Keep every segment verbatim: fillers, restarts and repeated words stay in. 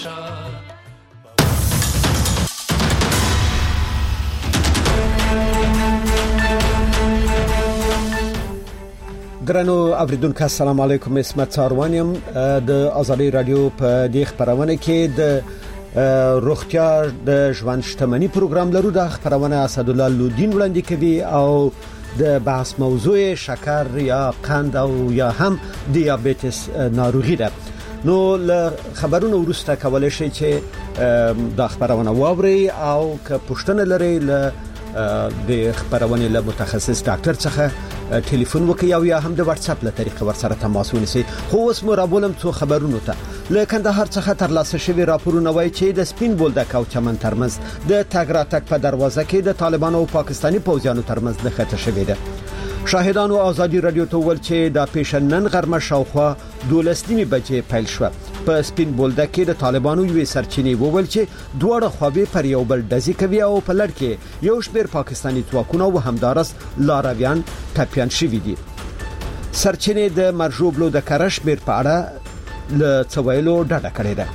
درنو اوریدونکو السلام علیکم، اسمت ساروانیم د آزادی رادیو په دې خبرونه کې د روغتیا د ژوند شتمنۍ پروګرام لرو. د خبرونه اسدالله لودین وړاندې کوي او د بحث موضوع شکر یا قند او یا هم دیابتس ناروغي ده. نو له خبرونو وروسته کولای شئ چې د خبرونه واوري او که پوښتنه لرئ له د خبرونه له متخصص ډاکټر څخه ټلیفون وکړئ او یا هم د واتس اپ له طریقې ورسره تماس ونیسئ. خو اوس مو رابولم څو خبرونو ته. له کندهار څخه ترلاسه شوی راپورونه وایي چې د سپین بولدک او چمن ترمنځ د تګ راتګ په دروازه کې د طالبانو او پاکستاني پوځیانو ترمنځ نښته شوې ده. شاهدانو آزادی رادیو ته ویل چې د پیشنن غرمه شاوخوا دولس نیمه بجې پیل شو. په سپین بولدک کې د طالبانو یوې سرچینې وویل چې دواړه خواوې پر یو بل ډزې کوي او په لړ کې یو شمېر پاکستاني ځواکونه او همدارس لارویان ټپیان شوي دي. سرچینې د مرجوبلو د کرش بیر په اړه له څویلو ډډه کړې ده.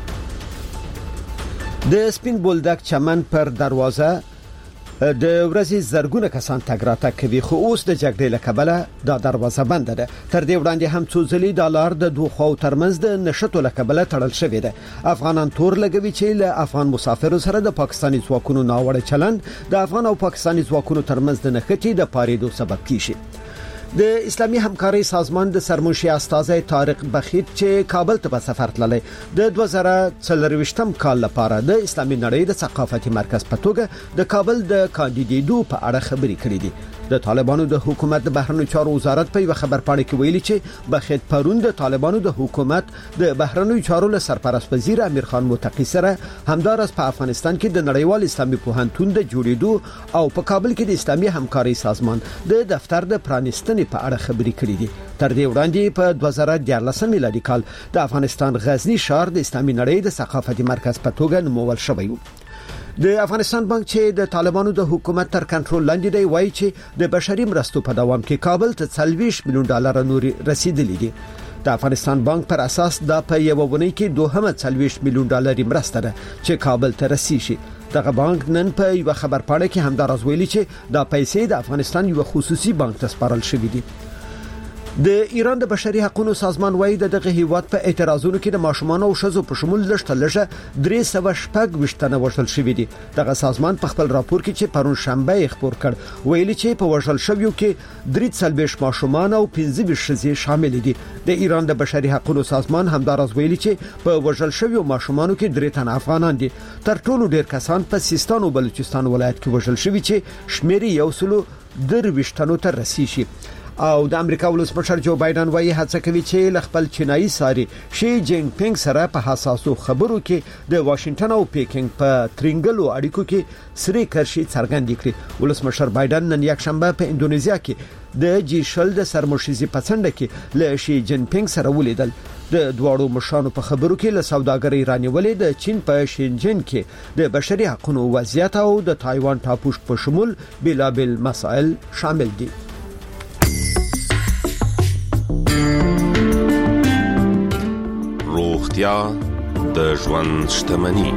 د سپین بولدک چمن پر دروازه د ورځې زرګونه کسان تګ راتګ کوي، خو اوس د جګړې له کبله دا دروازه بنده ده. تر دې وړاندې هم څو ځلې د لار د دوه خواو ترمنځ د نشټو له کبله تړل شوې ده. افغانان تور لګوي چې له افغان مسافرو سره د پاکستاني ځواکونو ناوړه چلند د افغان او پاکستاني ځواکونو ترمنځ د نښتې د پاریدو سبب کیږي. د اسلامي همکاري سازمان د سرمنشي استاذ طارق بخیت چې کابل ته په سفر تللی د دوه زره څلرويشتم کال لپاره د اسلامي نړۍ د ثقافتي مرکز په توګه د کابل د کاندیدېدو په اړه خبرې کړې دي. د طالبانو د حکومت د بهرنیو چارو وزارت په یو خبر پاڼه کې ویلي چې بخیت پرون د طالبانو د حکومت د بهرنیو چارو له سرپرست وزیر امیر خان متقی سره همدارس په افغانستان کې د نړیوال اسلامي پوهنتون د جوړېدو او په کابل کې د اسلامي همکاري سازمان د دفتر د پرانیستنې په اړه خبرې کړې دي. تر دې وړاندې په دوه زره دیارلسم میلادي کال د افغانستان غزنی ښار د اسلامي نړۍ د ثقافتي مرکز په توګه نومول شوی و. د افغانستان بانک چې د طالبانو د حکومت تر کنټرول لاندې دی وایي چې د بشري مرستو په دوام کې کابل ته څلوېښت میلیون ډالر نوري رسیدلې دي. د افغانستان بانک پر اساس دا په یو ونی کې دوهمه څلوېښت میلیون ډالر مرسته ده چې کابل ته رسیږي. دغه بانک نن په یو خبر پاڼه کې هم دا راز ویلي چې دا پیسې د افغانستان یو خصوصي بانک ته سپارل شوې دي. د ایران د بشري حقوقو سازمان وایي دغه هیواد په اعتراضونو کې د ماشومان او شذو په شمول لږ لږه درې سوه شپږ وشتنه وژل شوې دي. دغه سازمان په خپل راپور کې چې پرون شنبه خبر کړ ویلي چې په وژل شویو کې درې څلوېښت ماشومان او پنځه ویشت ښځې شامل دي. د ایران د بشري حقوقو سازمان همدارس ویلي چې په وژل شویو ماشومانو کې درې تن افغانان دي. تر ټولو ډیر کسان په سیستان او بلوچستان ولایت کې وژل شوي چې شمېر یو سلو درويشتنو ته رسیږي. او د امریکا ولسمشر جو بایدن وايي هڅه کوي چې ل خپل چینایي ساري شي جین پینګ سره په حساسو خبرو کې د واشنگټن او پیکینګ په ترنګلو اړیکو کې سری کرشي څرګند کړي. ولسمشر بایدن نن یک شنبه په انډونیزیا کې د جی شل د سرمشيزي پڅنډه کې ل شي جین پینګ سره ولیدل. د دواړو مشرانو په خبرو کې له سوداګرۍ رانیولې د چین په شینجن کې د بشري حقوقو وضعیت او د تایوان ټاپوش په شمول بلابل مسائل شامل دي. روغتیا د ژوند شتمنۍ.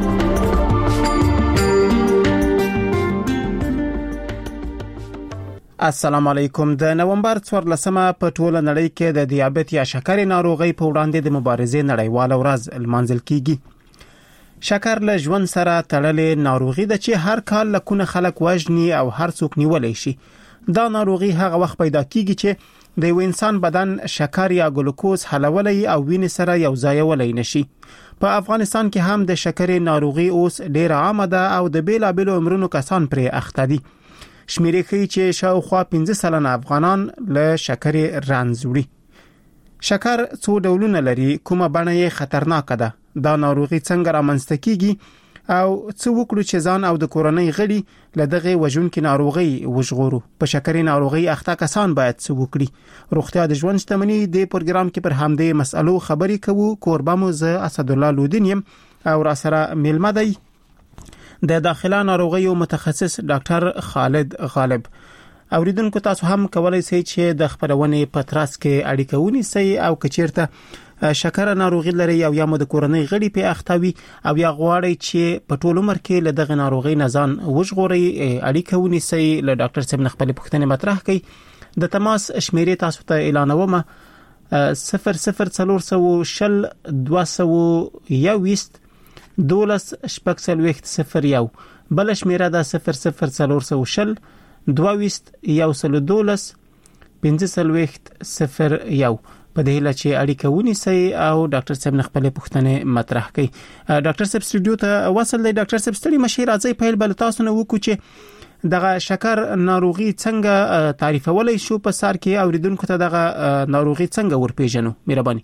السلام علیکم. د نومبر څوارلسمه په ټوله نړۍ کې د دیابت یا شکر ناروغي په وړاندې د مبارزې نړیواله ورځ لمانځل کیږي. شکر له ژوند سره تړلې ناروغي ده چې هر کال لکونه خلک وژني او هر څوک نیولای شي. دا ناروغي هغه وخت پیدا کیږي چې د یو انسان بدن شکر یا ګلوکوز حلولای او وینې سره یو ځای ولای نشي. په افغانستان کې هم د شکر ناروغي اوس ډېر عامه ده او د بیلابیلو عمرونو کسان پرې اخته دي. شمیرې ښیي چې شاوخوا پنځه سلنه افغانان له شکر رنځ وړي. شکر څو ډولونه لري، کومه بڼه یې خطرناکه ده، دا ناروغي څنګه رامنځته کیږي او څو وکړو چې ځان او د کورنۍ غړي له دغه وژونکې ناروغي وژغورو. په شکرې ناروغي اخته کسان باید څه وکړي؟ روغتیا د ژوند شتمنۍ د پروګرام کې پر همدې مسألو خبرې کوو. کوربه مو زه اسدالله لودین یم او را سره میلمه دی د داخله ناروغیو متخصص ډاکټر خالد غالب. اوریدونکو تاسو هم کولای شئ چې د خبرونې په ترڅ کې اړیکه ونیسئ او کچیرته شکر ناروغي لري او یا مو د کورنۍ غړي په اختوي او یا غواړي چې په ټول عمر کې له دغه ناروغي نه ځان وژغوري اړیکه ونیسي له ډاکټر صاحب نه خپل پوښتنې مطرح کړي د تماس شمیرې تاسو ته اعلانوم صفر صفر څلور سوه شل دوه سوه یوویشت دولس شپږ څلوېښت صفر یو بل شمیره ده صفر صفر څلور سوه شل دوه ویشت یو سل دولس پنځه څلوېښت صفر یو په دې لاره چې اړیکه ونیسي او ډاکټر صاحب نه خپل پوښتنې مطرح کړي. ډاکټر صاحب سټوډیو ته وصل دی. ډاکټر صاحب ستړي مشي راځي په بل تاسو نه وکړو چې دغه شکر ناروغي څنګه تعریفولای شو په سر کې اوریدونکو ته دغه ناروغي څنګه ورپېژنو مهرباني.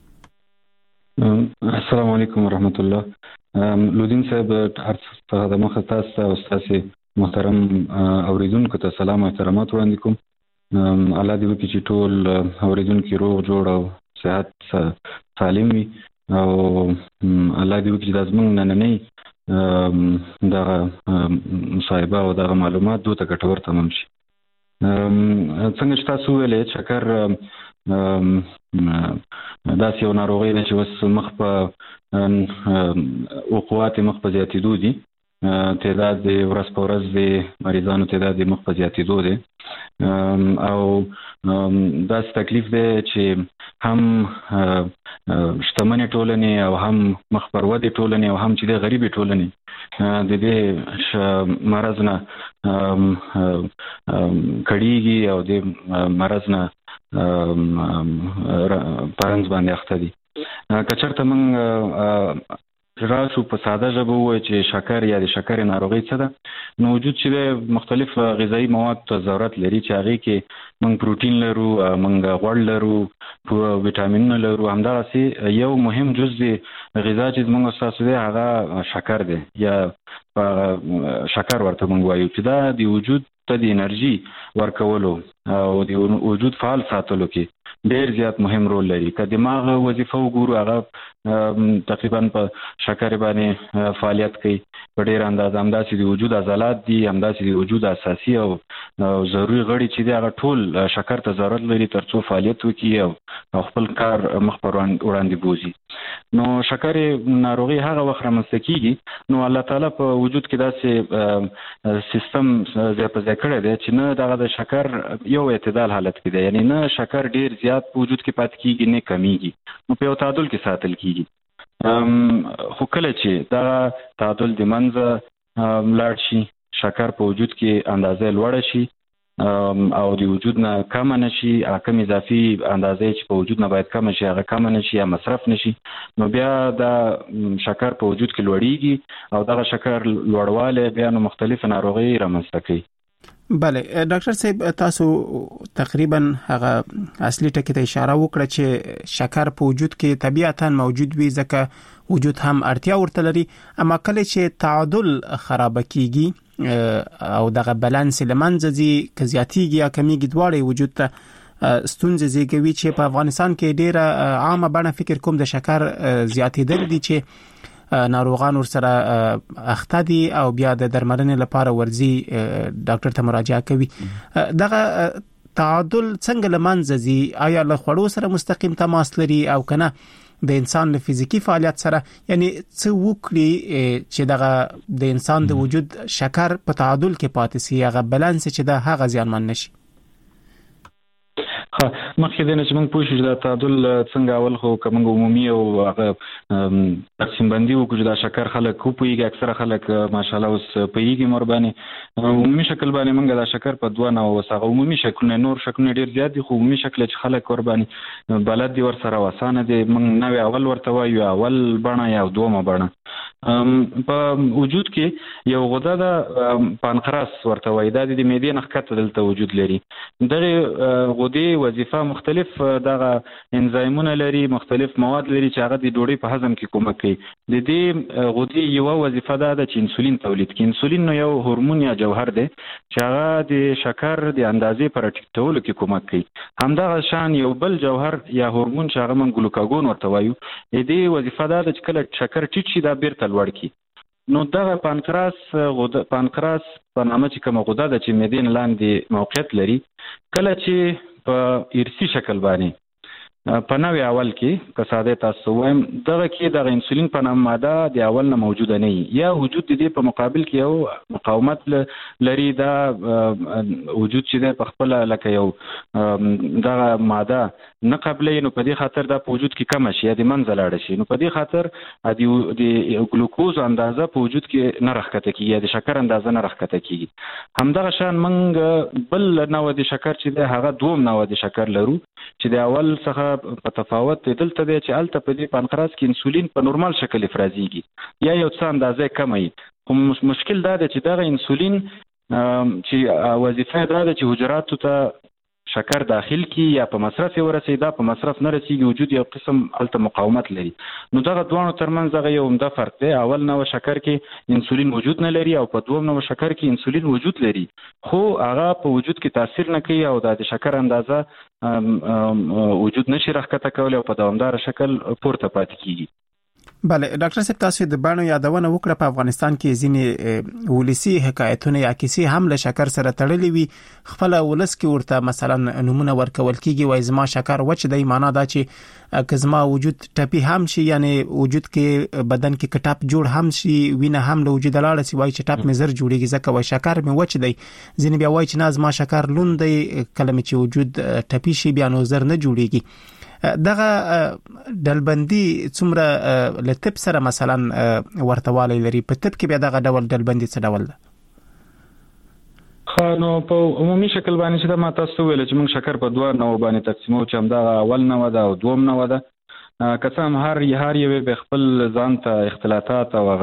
السلام علیکم ورحمت الله. لودین صاحب هر د مخه تاسو او تاسو محترم اوریدونکو ته سلام او احترامات وړاندې کوم. الله دې وکړي چې ټول اوریدونکو روغ جوړ او صحت سالم وي او الله دې وکړي چې زموږ نننۍ دغه مصاحبه او دغه معلومات دوه ته ګټور تمام شي. څنګه چې تاسو ویلې شکر داسې یو ناروغي ده چې اوس مخ په وقوعات مخ په زیاتېدو دي. تعداد د ورځ په ورځ د مریضانو تعداد مخ په زیاتېدو دی او داسې تکلیف دی چې هم شتمنې ټولنې او هم مخ پر ودې ټولنې او هم چې د غریبې ټولنې د دې مرض نه کړيږي او د مرض نه پرنځ باندې اخته دي. که چېرته موږ راشو په ساده ژبه وایي چې شکر یا د شکر ناروغي څه ده، نو وجود چې مختلف غذایی مواد ته ضرورت لري چې هغه کې موږ پروتین لرو، موږ غوړ لرو، ویټامینونه لرو. همداسې یو مهم جز دی غذا چې موږ تاسو دی هغه شکر دی یا شکر ورته موږ وایو چې دا د وجود ته د انرژي ورکولو او د وجود فعال ساتلو کې ډیر زیات مهم رول لري. که دماغ وظیفه وګورو هغه تقریبا په شکر باندې فعالیت کوي په ډیر اندازه. همداسې د وجود عضلات دي، همداسې د وجود اساسي او ضروري غړي چې دي هغه ټول شکر ته ضرورت لري ترڅو فعالیت وکړي او خپل کار مخ پر وړاندې بوزي. نو شکر ناروغي هغه وخت رامنځته کیږي نو الله تعالی په وجود کې داسې سیستم ځای په ځای کړی دی چې نه دغه د شکر یو اعتدال حالت کې دی، یعنی نه شکر ډیر زیات په وجود کې پاتې کیږي نه کمیږي، نو په یو تعادل کې ساتل کیږي. خو کله چې دا تعادل د منځه لاړ شي، شکر په وجود کې اندازه لوړه شي او د وجود نه کم نشي، کم اضافي اندازې چې په وجود نه باید کم شي هغه کم نشي یا مصرف نشي، نو بیا دا شکر په وجود کې لوړیږي او دغه شکر لوړواله بیا نو مختلف ناروغي رامنځته کوي. بله ډاکټر صاحب تاسو تقریبا هغه اصلي ټکی ته اشاره وکړه چې شکر په وجود کې طبيعتاً موجود وي ځکه وجود هم اړتیا ورته لري، اما کله چې تعادل خراب کیږي او دغه بالانس لمنځه ځي که زیاتیږي یا کمیږي دواړه وجود ته ستونزې زیږوي چې په افغانستان کې ډیره عامه بڼه فکر کوم د شکر زیاتېدل دي چې ناروغان ورسره اخته دي او بیا د درملنې لپاره ورځي ډاکټر ته مراجعه کوي. دغه تعادل څنګه لمنځه ځي؟ آیا له خوړو سره مستقیم تماس لري او کنه د انسان له فزیکی فعالیت سره؟ یعنی څه وکړي چې دغه د انسان د وجود شکر په تعادل کې پاتې شي، هغه بالانس چې دا هغه زیانمن نشي؟ ها مخکې د نشمن پوښتنه چې دا تعادل څنګه اول خو کوم عمومي او هغه تقسیم بندي وکړو دا شکر خلک کو پویږي، اکثره خلک ماشاءالله اوس پویږي مرباني عمومي شکل باندې موږ دا شکر په دوه نو وسغه عمومي شکل نور شکل ډیر زیات دي، خو عمومي شکل چې خلک قرباني بلد دي ور سره وسانه دي موږ نو اول ورته وایو اول بڼه یا دومه بڼه. په وجود کې یو غده ده پانکراس ورته وایي، دا د معدې نه ښکته دلته وجود لري. دغه غدې وظیفه مختلف دغه انزایمونه لري، مختلف مواد لري چې هغه د ډوډۍ په هضم کې کومک کوي. د دې غدې یو وظیفه ده چې انسولین تولید کړي. انسولین نو یو هورمون یا جوهر دی چې هغه د شکر د اندازې پر ټیټولو کې کومک کوي. همدغه شان یو بل جوهر یا هورمون چې هغه من ګلوکاګون ورته وایو، د دې وظیفه ده چې کله شکر ټیټ شي دا بیرته لوړ کی. نو دغه پانکراس غده پانکراس په نامه چې کومه غده ده چې معدې لاندې موقعیت لري، کله چې په ارثي شکل باندې په نوې اول کې که ساده تاسو وایم دغه کې د انسولین په نامه ماده د اول نه موجوده نه یا وجود دي په مقابل کې یو مقاومت لري دا وجود چې په خپل لکه یو دغه ماده نه قبلې نو په دې خاطر دا په وجود کې کم شي یا د منځ لاړ شي نو په دې خاطر د ګلوکوز اندازه په وجود کې نه راښکته کیږي یا د شکر اندازه نه راښکته کیږي همدغه شان موږ بل نوع د شکر چې د هغه دوم نوع د شکر لرو چې د اول څخه په تفاوت دلته دی چې الته په دې پانکراس کې انسولین په نورمال شکل افرازيږي یا یو څه اندازې کموي خو مشکل دا دی چې دغه انسولین چې وظیفه دا ده چې حجراتو ته شکر داخل کی یا په مصرف ورسي دا په مصرف نه رسیږي وجود یو قسم الته مقاومت لري نو دغه دوه ترمنځ دغه یو عمده فرق دی اول نو شکر کې انسولین وجود نه لري او په دوم نو شکر کې انسولین وجود لري خو هغه په وجود کې تاثیر نه کوي او د شکر اندازه وجود نشي راښکته کولای او په دوامدار شکل پورته پاتې کیږي بله ډاکټر صاحب تاسو د باندې یادونه وکړه په افغانستان کې ځینې ولسی حکایتونه یا کیسې هم له شکر سره تړلې وي خپل ولس کې ورته مثلا نمونه ورکول کیږي وای زما شکر وچ دی معنا دا چې کزما وجود ټپي هم شي یعنی وجود کې بدن کې کټاپ جوړ هم شي وینه هم له وجود لاړ شي وای چې ټاپ مې زر جوړیږي ځکه وای شکر مې وچ دی ځینې بیا وای چې ناز ما شکر لوند دی کله چې وجود ټپي شي بیا نو زر نه جوړیږي دغه ډلبندي څومره لټپ سره مثلا ورتوالی لري په تپ کې بیا دغه ډول ډلبندي څه ډول ده خو نو په عمومي شکل باندې چې ما تاسو ویل چې موږ شکر په دوه نو باندې تقسیمو چې همدا اول نو ده او دوم نو ده قسم هر هر یو به خپل ځان ته اختلافات او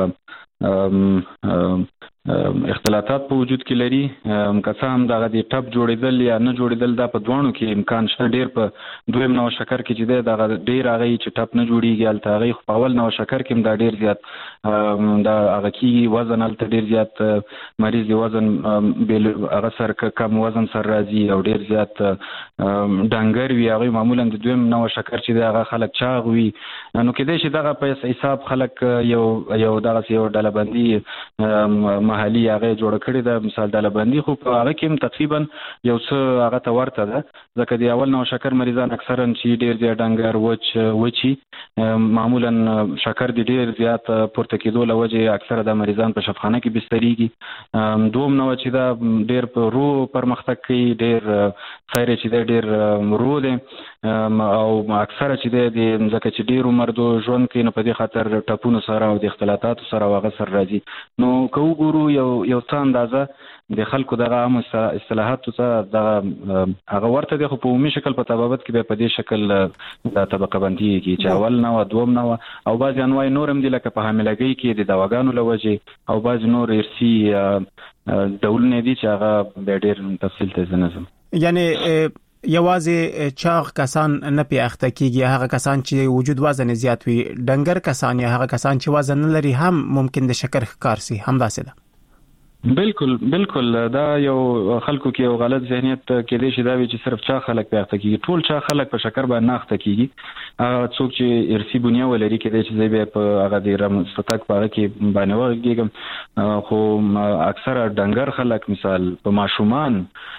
اختلافات په وجود کې لري قسم دغه د ټپ جوړیدل یا نه جوړیدل دا په دوانو کې امکان شته ډیر په دویم نو شکر کې چې دغه ډیر هغه چې ټپ نه جوړیږي الته هغه په اول نو شکر کې دا ډیر زیات دا هغه کې وزن الته ډیر زیات مریض دی وزن بل هغه سر کم وزن سر راځي او ډیر زیات ډنګر وي هغه معمولا د دویم نو شکر چې دغه خلک چاغ وي نو کې دې چې دغه په حساب خلک یو یو دغه یو ډلبندي محلي هغه جوړ کړی د مثال ډلبندي خو په هغه کې تقریبا یو څه هغه ته ورته ده ځکه د اول نو شکر مریضان اکثرا چې ډیر زیات ډنګر وچ وچی معمولا شکر د ډیر زیات پورته کېدو لوجه اکثره د مریضان په شفاخانه کې بستریږي دوم نو چې دا ډیر په رو پرمختګ کوي ډیر خیر چې دا ډیر رو دي او اکثره چې د ځکه چې ډیر عمر دو ژوند کې نو په دې خاطر ټاپونو سره او د اختلافات سره واغ سر راځي نو کو ګورو یو یو څه اندازه د خلکو دغه عام اصطلاحاتو ته دغه هغه ورته د په عمومي شکل په تبابت کې په دې شکل د طبقه بندي کې چې اول نو دوم نو او بعض انواع نورم دي لکه په حاملګي کې د دواګانو لوجه او بعض نور ارسي ډولونه دي چې هغه به ډېر تفصیل ته نظم یعنی یوازې چاغ کسان نه پی اخته کیږي هغه کسان چې وجود وزن زیات وي ډنګر کسان یا هغه کسان چې وزن نه لري هم ممکن د شکر ښکار سي هم داسې ده بالکل بالکل دا یو خلکو کې یو غلط ذهنیت کې دی چې دا وی چې صرف چا خلک په اخته کیږي ټول چا خلک په شکر باندې اخته کیږي څوک چې ارسی بنیا ولري کې دی چې زی په هغه د رم ستک په هغه کې باندې ورګیږم خو اکثره ډنګر خلک مثال په ماشومان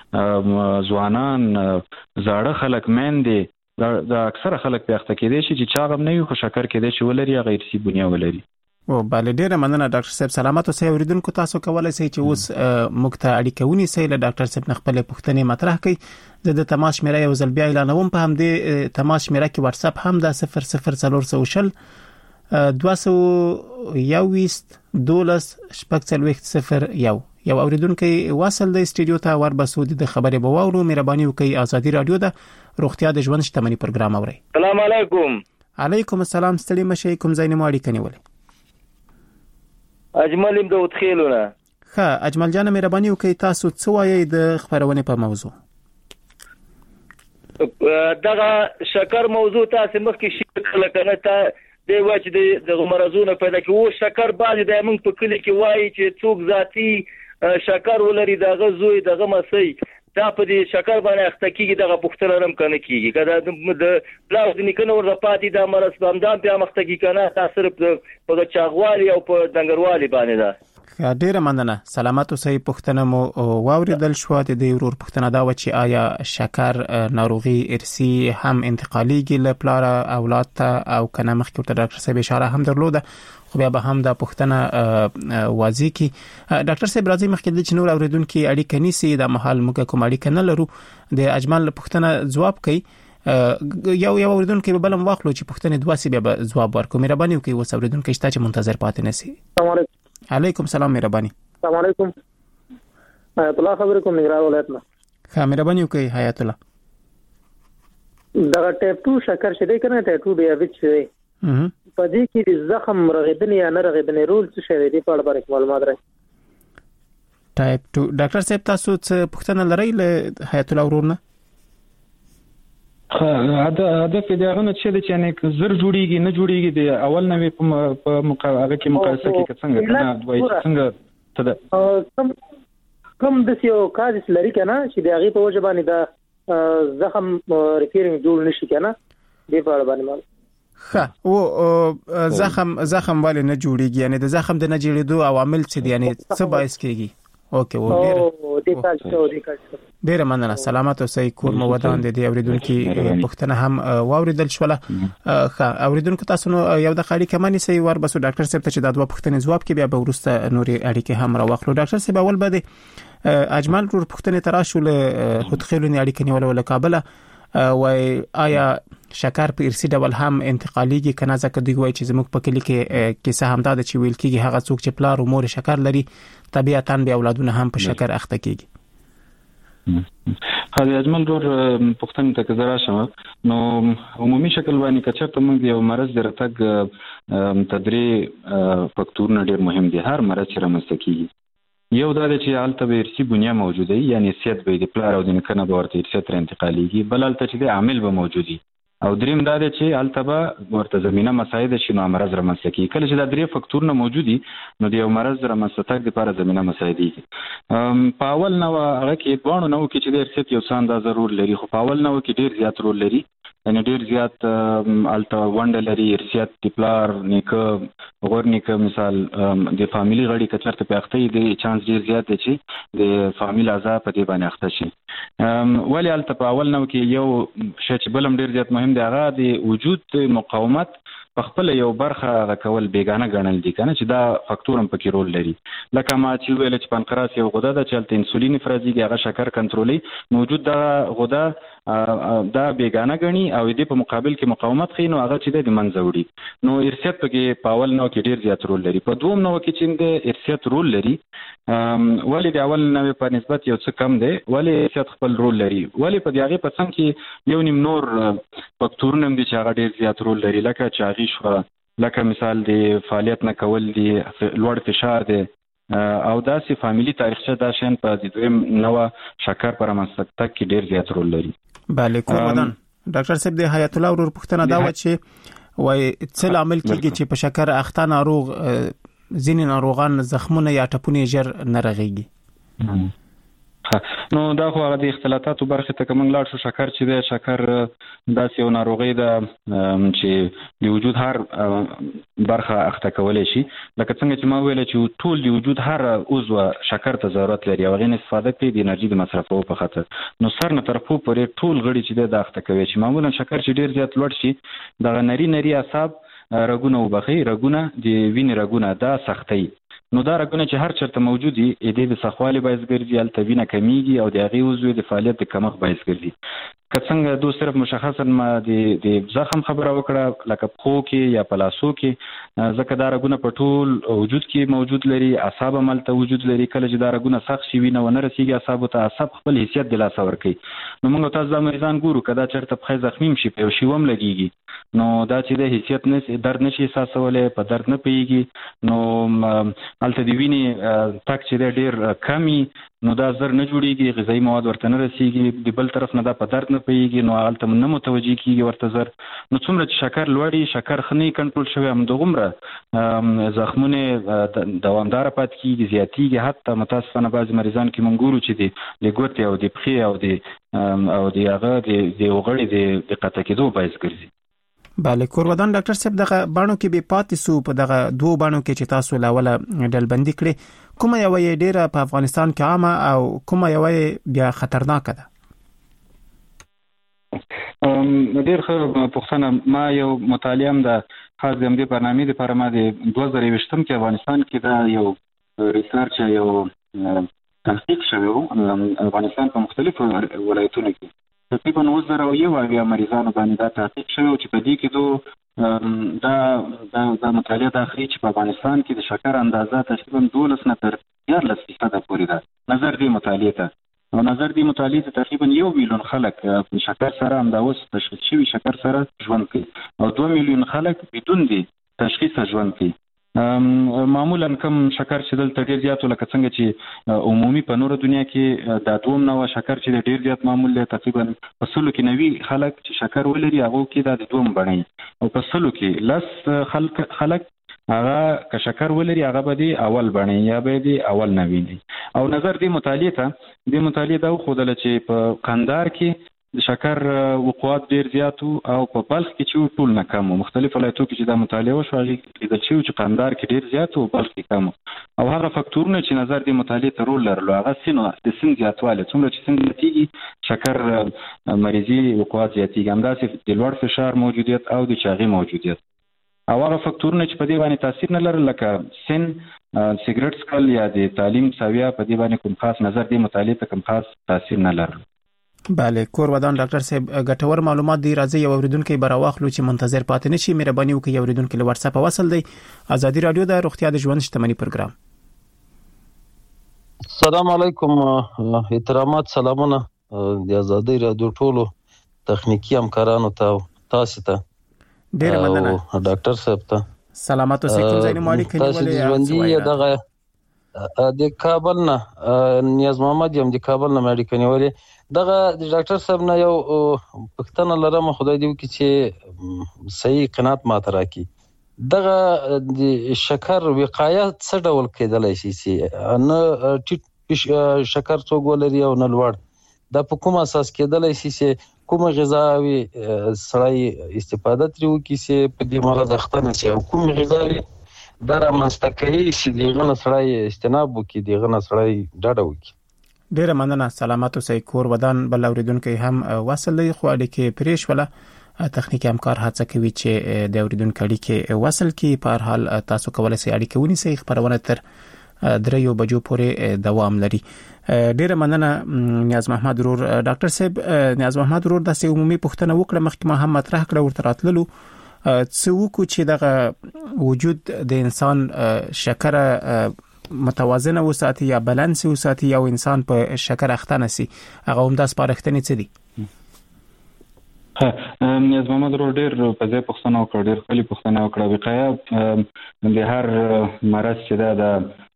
ځوانان زاړه خلک مېندې دا اکثره خلک په اخته کې دی چې چا غم نه وي خو شکر کې دی چې ولري هغه ارسی بنیا ولري او bale ډیره مننه ډاکټر صاحب سلامات اوسئ اوریدونکو تاسو کولای شئ چې اوس مکته اړیکه ونیسئ له ډاکټر صاحب خپل پوښتنې مطرح کړئ زه د تماس شمیره یو ځل بیا اعلانوم په همدې تماس شمیره کې واتس اپ هم د صفر صفر څلور سو شل دوه سو یو ویست دولس شپږ څلوېښت صفر یو یو اوریدونکو واصل د استودیو ته ور بسود د خبرې بواورو مهرباني وکړئ ازادي رادیو د روغتیا د ژوند شتمنۍ پروګرام اورئ السلام علیکم علیکم السلام ستړي مشه کوم ځای نه ماړی کني ولې اجمل ام د وتخیلونه ښه اجمل جان مهرباني وکړئ تاسو څه وایي د خبرونه په موضوع دغه شکر موضوع تاسو مخکې شي لکه تا د وجه د مرزونه پیدا کوي شکر باندې د موږ په کلی کې وایي چې څوک ذاتی شکر ولري دغه زوی دغه مسي دا په دې شکر باندې اخته کیږي دغه پختنه رم کنه کیږي کله د پلاوز نکنه ور پاتې د مرز باندې بیا مخته کی کنه تاثیر په چاغوالي او په دنګروالي باندې ده ډیره مننه. سلامات اوسئ. پوښتنه مو واوریدل شو. د دې ورور پوښتنه دا و چې آیا شکر ناروغي ارثي هم انتقاليږي له پلار اولاد ته او کنه؟ مخکې ورته ډاکټر صاحب اشاره هم درلوده، خو بیا به هم دا پوښتنه واضح کی. ډاکټر صاحب راځي مخکې د چنور اوریدونکو اړیکه نیسي د محل موږ کوم اړیکه نه لرو، د اجمل پوښتنه جواب کوي. یو یو اوریدونکو به بلم واخلو چې پوښتنه دوا سی بیا جواب ورکو. مهرباني وکړئ اوس اوریدونکو شته چې منتظر پاتې نشي. السلام علیکم. علیکم سلام. مهرباني. السلام علیکم. حیات الله خبرې کوم نګران ولایت نه. ښه مهرباني وکړئ حیات الله. دا ټایپ ټو شکر شې دی کنه ټایپ ټو ډیابیټ شې. اها په دې کې د زخم رغیدنې یا نه رغیدنې رول څه شی دی په اړه باندې معلومات راځي. ټایپ ټو ډاکټر صاحب تاسو څه پوښتنه لرئ له حیات الله ورور نه؟ دا هدف دی هغه چې د چانه زر جوړیږي نه جوړیږي د اول نوې په مقابله کې مقایسه کې څنګه کنه دوی څنګه ته کم کم د یو کاز لري کنه چې د هغه په وجه باندې دا زخم ریپیرینګ جوړ نشي کنه دی په اړه باندې مال. ښه او زخم زخم والے نه جوړیږي، یعنی د زخم د نه جوړېدو عوامل څه دي، یعنی څه باعث کیږي؟ اوکې و ډیر د کال د کال ډیر مننه. سلامات اوسئ. کور مو ودان دي اوریدونکو پوښتنه هم واوریدل شوله. ښه اوریدونکو تاسو نو یو د خاړي کمانی سي ور بسو ډاکټر صاحب ته چې د دوه پوښتنې جواب کې بیا به ورسته نوري اړیکې هم راوخلو. ډاکټر صاحب اول به اجمل ور پوښتنې تراشول هوتخیلونی اړیکې نیول ول کابل و آیا شکر په ارثي ډول هم انتقاليږي کنه؟ ځکه دوی وایي چې زموږ په کلی کې کیسه هم دا چې ویل کېږي هغه څوک چې پلار او مور شکر لري طبيعتاً به اولادونه هم په شکر اخته کېږي. هغه اجمل ډور پښتون ته کزرا شمه نو عمومي شکل باندې کچرته موږ یو مرز درتګ تدری فاکتور نه ډیر مهم دي. هر مرز چې رامنځته کیږي یو دا چې حالت به ارثي بنیاد موجوده وي، یعنی ارثیت به د پلار او د نکنه به ورته ارثیت انتقاليږي، بل حالت چې د عامل به موجودي، او دریم دا چې حالت به ورته زمينه مساعده شي نو مرز رامنځته کیږي. کله چې دا درې فاکتورونه موجودي نو د یو مرز رامنځته تک د لپاره زمينه مساعدي. په اول نو هغه کې دوه نو کې چې د ارثیت یو څه اندازه رول لري، خو په اول نو کې ډیر زیات رول لري، یعنی ډیر زیات الټا وند لري. ارثیت د پلار نیکه غور نیکه مثال د فامیلی غړي کچرته په اخته دي چانس ډیر زیات دي چې د فامیل اعضاء په دې باندې اخته شي. ولی الټا په اول نو کې یو شی چې بلم ډیر زیات مهم دی هغه د وجود مقاومت په خپل یو برخه غکول بیگانه ګڼل دي کنه چې دا فاکتور هم پکې رول لري. لکه ما چې ویل چې پانکراس یو غده ده چې انسولین افرازي هغه شکر کنټرولي، موجود دا غده دا بیگانه غني او دې په مقابل کې مقاومت خینو هغه چې د منځوړي. نو ارثیت پکې په اول نو کې ډیر زیات رول لري. په دوم نو کې چې د ارثیت رول لري ولی د اول نو په نسبت یو څه کم دی، ولی ارثیت خپل رول لري، ولی په دغه په څنګه کې یو نیم نور فاکتورونه هم دي چې هغه ډیر زیات رول لري، لکه چاغي شو، لکه مثال د فعالیت نه کول دي، لوړ فشار دی، او داسې فامیلی تاریخچه دا شین په د دویم نو شکر پر مسلک کې ډیر زیات رول لري. بله کومدان ډاکټر صاحب د حیات الله ورور پوښتنه دا و چې وای څه عامل کیږي چې په شکر اخته ناروغ ځینې ناروغان زخمونه یا ټپونه ژر نه رغيږي؟ نو دا خو هغه د اختلالاتو برخه ته کوم لاړ شو. شکر چې د شکر داسې یو ناروغي ده چې د وجود هر برخه اخته کولای شي، لکه څنګه چې ما ویل چې ټول د وجود هر عضو شکر ته ضرورت لري او غوښنه استفاده کوي د انرژي د مصرفولو په خاطر. نو سر نه طرفو پرې ټول غړي چې د اخته کوي چې معمولا شکر چې ډیر زیات لوړ شي د نری نری اعصاب رګونه وبخي، رګونه د وینې رګونه دا سختي، نو دا رګونه چې هر چرته موجودي اې د سخوالي باعث ګرځي، التوینه کمیږي او د هغه عضو د فعالیت د کمښت باعث ګرځي. که څنګه دوه صرف مشخصا ما د د زخم خبره وکړه لکه په خو کې یا پلاسو کې، ځکه دا رګونه په ټول وجود کې موجود لري، اعصاب ملته وجود لري. کله چې دا رګونه سخت شي وینه ونه رسیږي اعصاب ته، اعصاب خپل حیثیت د لاس ور کوي. نو موږ تاسو د مریضان ګورو کدا چرته په زخمیم شي په شی وم لګيږي، نو دا چې د حیثیت نه درد نشي احساسولې، په درد نه پیږي، نو الته دی ویني تک چې ډیر کمی، نو دا زر نه جوړیږي، غذایی مواد ورته نه رسیږي، د بل طرف نه دا په درد نه پیږي، نو الته نه متوجي کیږي ورته زر. نو څومره چې شکر لوړی، شکر خني کنټرول شوی، هم دغمره زخمونه دوامدار پات کیږي، زیاتیږي. حتی متاسفانه بعض مریضان کې مونږ ګورو چې د لګوت او د پخې او د او د هغه د د وغړي د قطع کېدو باعث ګرځي. bale کورودان ډاکټر صاحب دغه باڼو کې به پاتې سو په دغه دوه باڼو کې چې تاسو لاوله ډلبندي کړې کومه یو یې ډیره په افغانستان کې عامه او کومه یو بیا خطرناک ده؟ ډیر ښه پوښتنه. ما یو مطالعه د خاص د دې برنامې لپاره ما د دوه زره یوولسم کې افغانستان کې دا یو ریسرچ یو تحقیق شوی و افغانستان په مختلفو ولایتونو کې تقریبا اووه زره یو اویا مریضانو باندې دا تحقیق شوی و چې په دې کې دو دا دا د مطالعه د اخري چې په افغانستان کې د شکر اندازه تقریبا دولس نه تر دیارلس فیصده پورې ده. نظر دې مطالعه ته او نظر دې مطالعه ته تقریبا یو میلیون خلک شکر سره همداوس تشخیص شوي شکر سره ژوند کوي او دوه میلیون خلک بدون دې تشخیص ژوند کوي. معمولا کم شکر چې دلته ډیر زیات لکه څنګه چې عمومي په نورو دنیا کې د دوم نوع شکر چې ډیر زیات معمول دی تقریبا په سلو کې نوي خلک چې شکر ولري هغه کې د دوم بڼي او په سلو کې لس خلک خلک هغه که شکر ولري هغه به دی اول بڼي یا به دی اول نوي دي. او نظر دې مطالعه ته دې مطالعه دا خو دل چې په قندار کې د شکر وقوعات ډیر زیات او په بلخ کې چې ټول نه کم مختلف ولایتونو کې چې دا مطالعه وشو هغه لیدل شوی چې قندار کې ډیر زیات او بلخ کې کم او هغه فاکتورونه چې نظر دې مطالعه ته رول لرلو هغه سینو د سین زیاتواله څومره چې څنګه تیږي شکر مریضي وقوعات زیاتېږي همداسې د لوړ فشار موجودیت او د چاغي موجودیت او هغه فاکتورونه چې په دې باندې تاثیر نه لري لکه سن سیګریټ سکل یا د تعلیم سویا په دې باندې کوم خاص نظر دې مطالعه ته کوم خاص تاثیر نه لري. bale کورودان ډاکټر صاحب ګټور معلومات دی راځي یو اوریدونکو براواخلو چې منتظر پاتې نشي مهرباني وکړئ یو اوریدونکو له واتس اپ وصل دی ازادي رادیو د روغتیا د ژوند شتمنۍ پروګرام. السلام علیکم احترامات سلامونه د ازادي رادیو ټولو تخنیکی همکارانو ته تاسو ته ډیر مننه ډاکټر صاحب ته سلامات اوسئ کوم ځای نه مالک نیولې ژوندۍ دغه د کابل نه نیاز محمد یم د کابل نه مېډیکل نیولې دغه د ډاکټر صاحب نه یو پښتنه لرم خدای دې وکړي چې صحیح قناعت ماته راکړي دغه د شکر وقایه څه ډول کېدلی شي چې نه ټیټ شکر څوک ولري او نه لوړ دا په کوم اساس کېدلی شي چې کوم غذاوي سړی استفاده ترې وکړي چې په دې مرض اخته نه شي او کوم غذاوي دا رامنځته کوي چې دغه نه سړی اجتناب وکړي دغه نه سړی ډاډه وکړي. ډیره مننه سلامات اوسئ کورودان بل اوریدونکو هم وصل دی خو اړیکې پریش ولا تخنیکی همکار هڅه کوي چې د اوریدونکو اړیکې وصل کی په هر حال تاسو کولای شئ اړیکې ونیسئ خبرونه تر دریو بجو پورې دوام لري. ډیره مننه نیاز محمد ورور ډاکټر صاحب نیاز محمد ورور د عمومي پوښتنه وکړه مخکې ما هم مطرح کړه ورته راتللو څه وکړو چې دغه وجود د انسان شکر متوازنه وساتي یا بالانس وساتي یا انسان په شکر اخته نشي هغه هم د سپارښتنې څه دي؟ نیاز محمد ورور ډیر په ځای پوښتنه وکړه ډیر خپل پوښتنه وکړه وقایه د هر مرض چې دا د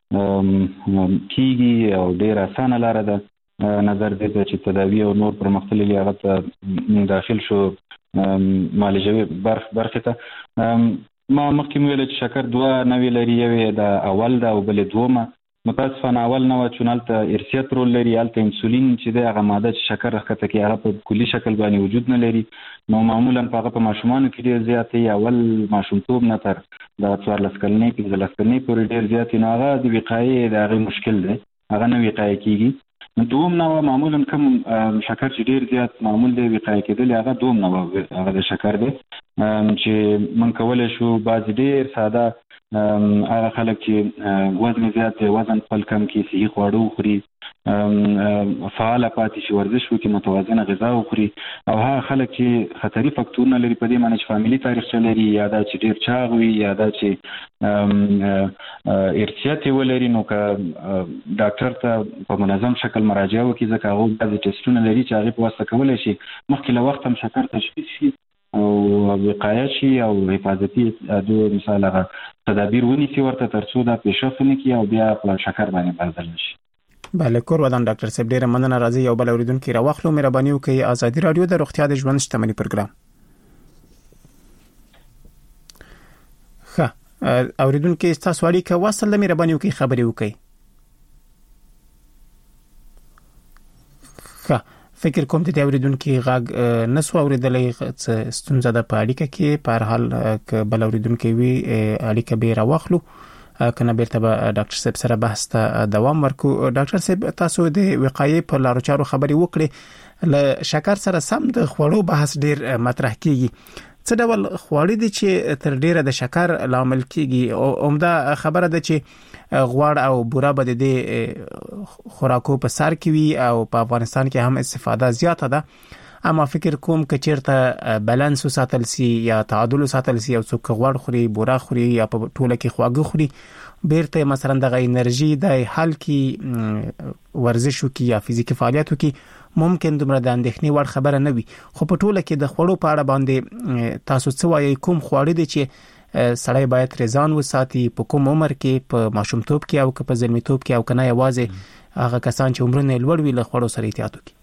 کیږي او ډیر اسانه لاره ده نظر دې چې تداوی او نور پرمختللي هغه ته داخل شو معالجوي برخ برخه ته ما مخکې ویل چې شکر دوه نوې لري یو د اول دا او بل دومه متاسفانه اول نو چونالته ارثیت رول لري الته انسولین چې د هغه ماده چې شکر راکته کې هغه په کلی شکل باندې وجود نه لري نو معمولا په په ماشومانو کې ډیر زیات یې اول ماشومتوب نه تر د څوارلس کلنۍ کې د لس کلنۍ پورې ډیر زیات نه هغه د وقایې د هغه مشکل دی هغه نه وقایې کیږي دوم نو معمولا کوم شکر چې ډیر زیات معمول دی وقایې کېدل هغه دوم نو هغه د شکر دی چې من کولای شو باز ډیر ساده هغه خلک چې وزن زیات وزن خپل کم کې صحي خواړه وخوري فعال پاتې شي ورزش وکړي متوازنه غذا وخوري او هغه خلک چې خطري فاکتورونه لري په دې معنی چې فاميلي تاریخ لري یا دا چې ډیر چاغ وي یا دا چې ارثیات ولري نو که ډاکټر ته په منظم شکل مراجعه وکړي ځکه هغه بعضي ټیسټونه لري چې هغه په واسطه کولای شي مخکې له وخت هم شکر تشخیص شي او وقایه شي او حفاظتي ادو مثال هغه تدابیر ونیسي ورته ترڅو دا پیشرفت نکړي او بیا په شکر باندې بدل نشي. بله کورودان ډاکټر صاحب ډیره مننه راځي یو بل اوریدونکو راوخلو مهرباني وکړئ ازادي رادیو د روغتیا د ژوند شتمنۍ پروګرام. ښه اوریدونکو تاسو اړیکه وصل مهرباني وکړئ خبري وکړئ. ښه فکر کوم د اوریدونکو غږ نسو اوریدلې ستونزه د پاړیکه کې په هر حال ک بل اوریدونکو وی اړیکه به راوخلو کنه بیرته به ډاکټر صاحب سره بحث ته دوام ورکو. ډاکټر صاحب تاسو د وقایې په لارو چارو خبري وکړي، ل شکر سره سم د خوړو بحث ډیر مطرح کیږي. څه ډول خواړه دي چې تر ډیره د شکر لامل کیږي او عمده خبره ده چې غوړ او بوره به د خوراکو په سر کې وي او په افغانستان کې هم استفاده زیاته ده، اما فکر کوم چې چیرته بالانس وساتل سي یا تعادل وساتل سي او څوک غوړ خوري بوره خوري یا په ټوله کې خواږه خوري بیرته مثلا د انرژي د حل کې ورزش وکي یا فزیکی فعالیت وکي ممکن دومره د اندېښنې وړ خبره نه وي. خو په ټوله کې د خوړو په اړه باندې تاسو څه وایي، کوم خواړه دي چې سړی باید رضان وساتي په کوم عمر کې، په ماشومتوب کې او په زلمیتوب کې، او کنه یوازې هغه کسان چې عمرونه لوړ وي له خوړو سره احتیاط وکړي؟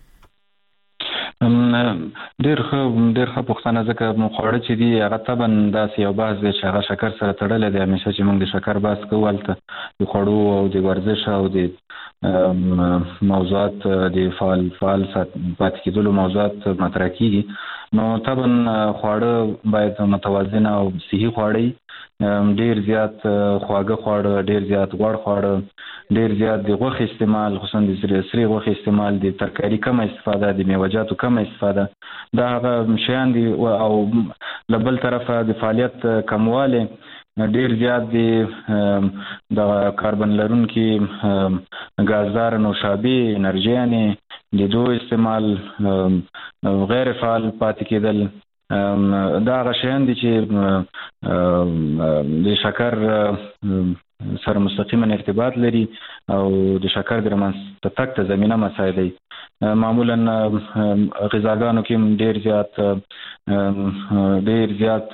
ډیر ښه ډیر ښه پوښتنه، ځکه خواړه چې دي هغه طبعا داسې یو بحث دی چې هغه شکر سره تړلی دی. همیشه چې موږ د شکر بحث کوو هلته د خوړو او د ورزش او د موضوعات د فعال فعال پاتې کېدلو موضوعات مطرح کیږي. نو طبعا خواړه باید متوازن او صحي خواړه، ډیر زیات خواږه خواړه، ډیر زیات غوړ خواړه، ډیر زیات د غوښې استعمال، خصوصا د سرې غوښې استعمال، د ترکاري کم استفاده، د میوه‌جاتو کم استفاده، دا هغه شیان دي. او له بل طرفه د فعالیت کمواله، ډیر زیات د د کاربن لرونکي غازدار نوشابې، انرژيانې د دوی استعمال، غیر فعال پاتې کېدل، دا هغه شیان دي چې د شکر سره مستقیما ارتباط لري او د شکر د رامنځته تګ ته زمینه مساعدوي. معمولا غذاګانو کې ډیر زیات ډیر زیات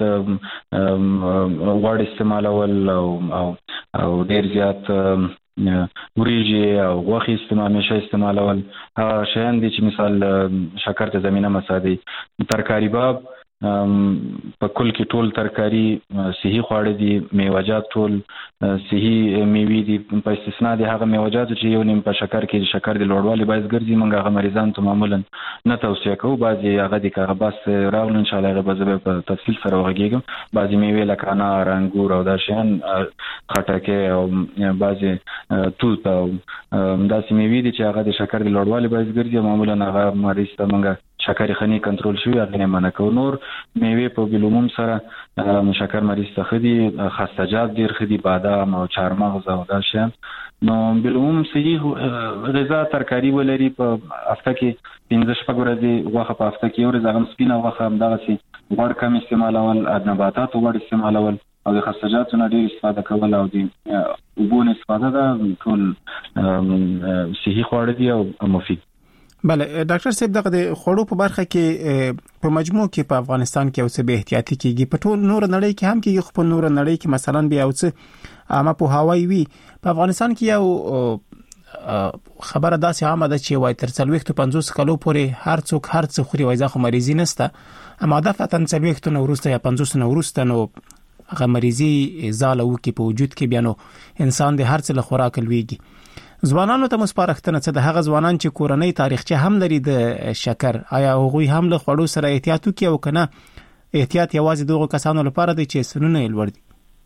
غوړ استعمالول او او ډیر زیات وریجې او غوښې استعمال همیشه استعمالول هغه شیان دي چې مثال شکر ته زمینه مساعدوي. ترکاري باب په کل کې ټول ترکاری صحي خواړه دي، میوه‌جات ټول صحي میوې دي، په استثنا د هغه میوه‌جات چې یو نیم په شکر کې شکر د لوړوالي باعث ګرځي. موږ هغه مریضان ته معمولا نه توصیه کوو. بعضي هغه د کاغه بس راغلو ان شاء الله هغه به په تفصیل سره وغږیږم. بعضي میوې لکه انار، انګور او دا شیان، خټکي او بعضي توت او داسې میوې دي چې هغه د شکر د لوړوالي باعث ګرځي. معمولا هغه مریض ته موږ شکر خني کنټرول شوی هغه نه منع کوو. نور میوې په بلوموم سره شکر مریض ته خدي، خستجات ډیر خدي، بادام او چارمغز او دا شیان. نو بلوموم صحیح غذا ترکاری ولري. په هفته کې پنځه شپږ ورځې غوښه، په هفته کې یو ورځ هغه سپینه غوښه، همدغسې غوړ کم استعمالول، نباتاتو غوړ استعمالول او د خستجاتو نه ډیر استفاده کول او د اوبو نه استفاده، دا ټول صحي خواړه دي او مفید. بله ډاکټر صاحب، دغه د خوړو په برخه کې په مجموع کې په افغانستان کې اوس به احتیاطي کیږي، په ټول نور نړۍ کې هم کیږي، خو په نور نړۍ کې مثلا بیا اوس اما په هواوی وی په افغانستان کې یو خبره داسې عامه ده چې وای تر څلوېښت پنځوس کلو پورې هر څوک هر څه خوري، وای ځکه مریضي نشته، اما دفعتن څلوېښت نو ورسته یا پنځوس نو ورسته نو هغه مریضي زاله وکي په وجود کې، بیا نو انسان د هر څه له خوراک لويږي. ځوانانو ته مسپارښتنه څه ده؟ هغه ځوانان چې کورنۍ تاریخچه هم لري د شکر، آیا هغوی هم له خوړو سره احتیاط وکړي او کنه احتیاط یوازې دغه کسانو لپاره دی چې سنونه یې لوړ دي؟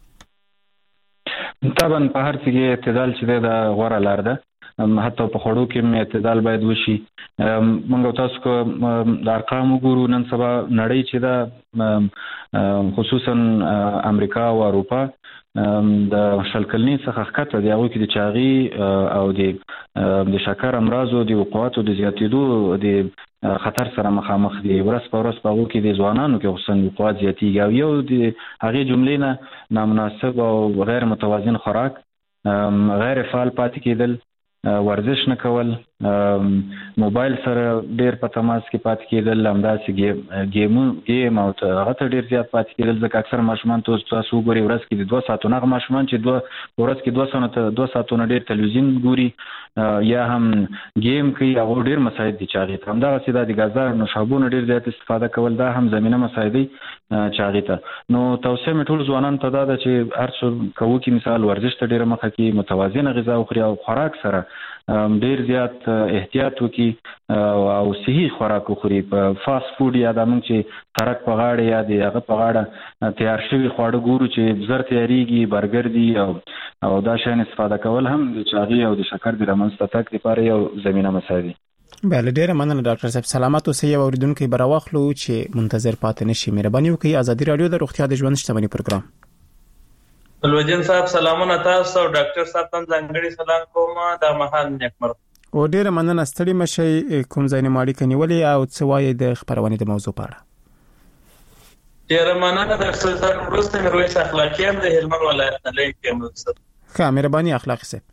طبعا په هر څه کې اعتدال چې دا غوره لار ده، حتی په خوړو کې اعتدال باید وشي. موږ تاسو کو د ارقام وګورو، نن سبا نړۍ چې دا خصوصا امریکا او اروپا د شلکلنی څخه ښکته دی، هغه کې د چاغي او د د شکر امراضو د وقوعاتو د زیاتېدو د خطر سره مخامخ دي. ورځ په ورځ په هغه کې د ځوانانو کې خصوصا وقوعات زیاتېږي او یو د هغې جملې نه نامناسب او غیر متوازن خوراک، غیر فعال پاتې کېدل، ورزش نه کول، موبایل سره ډیر په تماس کې پاتې کېدل، همداسې ګیم ګیم او هغه ته ډیر زیات پاتې کېدل. ځکه اکثر ماشومان تاسو وګورئ ورځ کې د دوه ساعتونو، هغه ماشومان چې دوه ورځ کې دوه ساعتونه دوه ساعتونه ډیر تلویزیون ګوري یا هم ګیم کوي، هغه ډیر مساعد دي چې هغې ته همدغسې دا د ګازدار نوشابونو ډیر زیات استفاده کول، دا هم زمینه مساعدوي چې هغې ته. نو توصیه مې ټول ځوانانو ته دا ده چې هر څه کوو کې مثال ورزش ته ډیره مخه کړي، متوازنه غذا وخوري او خوراک سره ډیر زیات احتیاط وکړي او صحي خوراک وخوري. په فاست فود یا د موږ چې ترک په غاړه یا د هغه په غاړه تیار شوي خواړه ګورو چې زر تیاریږي، برګر دي او او دا شیان استفاده کول هم د چاغي او د شکر د رامنځته تګ لپاره یو زمینه مساوي. بله، ډیره مننه ډاکټر صاحب. سلامات اوسئ. یو اوریدونکي به راواخلو چې منتظر پاتې نشي. مهرباني وکړئ. ازادي راډیو د روغتیا د ژوند شتمني پروګرام. الوجن صاحب سلامونه تاسو او ډاکټر صاحب ته ځانګړي سلام کوم. دا مهال نیکمرغه. او ډیره مننه. ستړي مشي. کوم ځای نه ماړی کنيولې او څه وایي د خبرونه د موضوع په اړه؟ ډیره مننه ډاکټر صاحب. وروسته میرویس اخلاقیان د هلمند ولایت نه لیکم. ښه، مهرباني اخلاقي صاحب.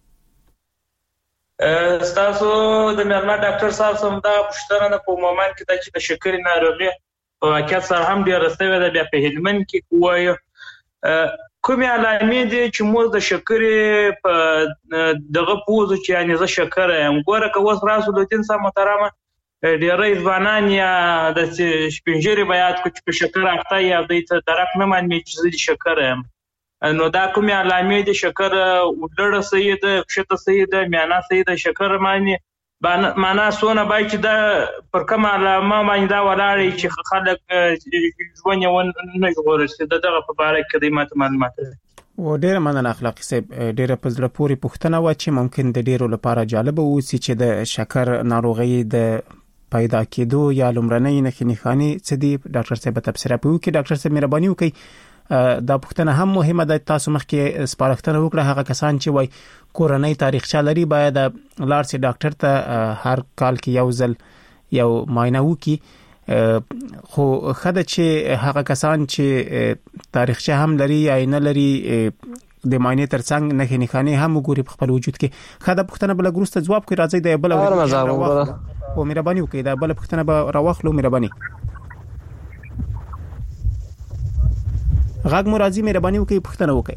تاسو د میرمن ډاکټر صاحب سم دا پښتنه په مومن کې د چې د شکر ناروغي په واقعیت سره هم ډیر رسېږي. د بیا په هلمند کې وایي کومې علامې دي چې موږ د شکر په دغه پوزو چې یعنی زه شکر یم ګوره که اوس راسو د دین صاحب محترمه ډیری ځوانان یا د شپنجري بیات کو چې په شکر اخته یا دوی ته درک نه ماني چې زه شکر یم. نو دا کومې علامې دي؟ شکر وډړه صحیح ده، کښته صحیح ده، میانه صحیح ده، شکر معنی معنا سونه باید چې دا پر کومه علامه باندې دا ولاړې چې خلک ژوند یې نه ژغوري. د دغه په باره کې د ماته معلومات و ډیره مننه اخلاقي صاحب. ډیره په زړه پورې پوښتنه و چې ممکن د ډیرو لپاره جالب اوسي چې د شکر ناروغي د پیدا کېدو یا لومړنۍ نښې نښانې څه دي. ډاکټر صاحب تبصره وکړي. ډاکټر صاحب مهرباني وکړئ. دا پوښتنه هم مهمه ده. تاسو مخکې سپارښتنه وکړه هغه کسان چې وای کورنۍ تاریخچه لري باید لاړ شي ډاکټر ته هر کال کې یو ځل یو معاینه وکړي. خو خدای چې هغه کسان چې تاریخچه هم لري یا نه لري د معاینې ترڅنګ نه نښانې هم وګوري په خپل وجود کې. خدای پوښتنه بل ګروسته جواب کوي. راځي د بل او مهرباني وکړئ دا بل پوښتنه به راوخلو. مهرباني غاګ مرادي مهرباني وکړئ پوښتنه وکړئ.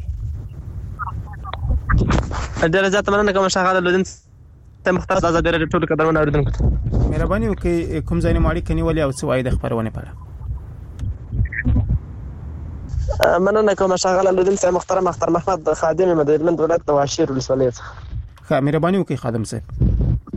ډیره زیاته مننه کوم شغاله لودن ته مختص آزاد راډیو ټول قدرمن اوریدونکو مهرباني وکړئ کوم ځای نه ماړی کنيولې او څه وایي د خبرونه په اړه؟ مننه کوم شغاله لودن ته محترم اختر محمد خادم مدیرمن ولایت نواشیر ولسوالۍ څخه. ښه، مهرباني وکړئ خادم صاحب.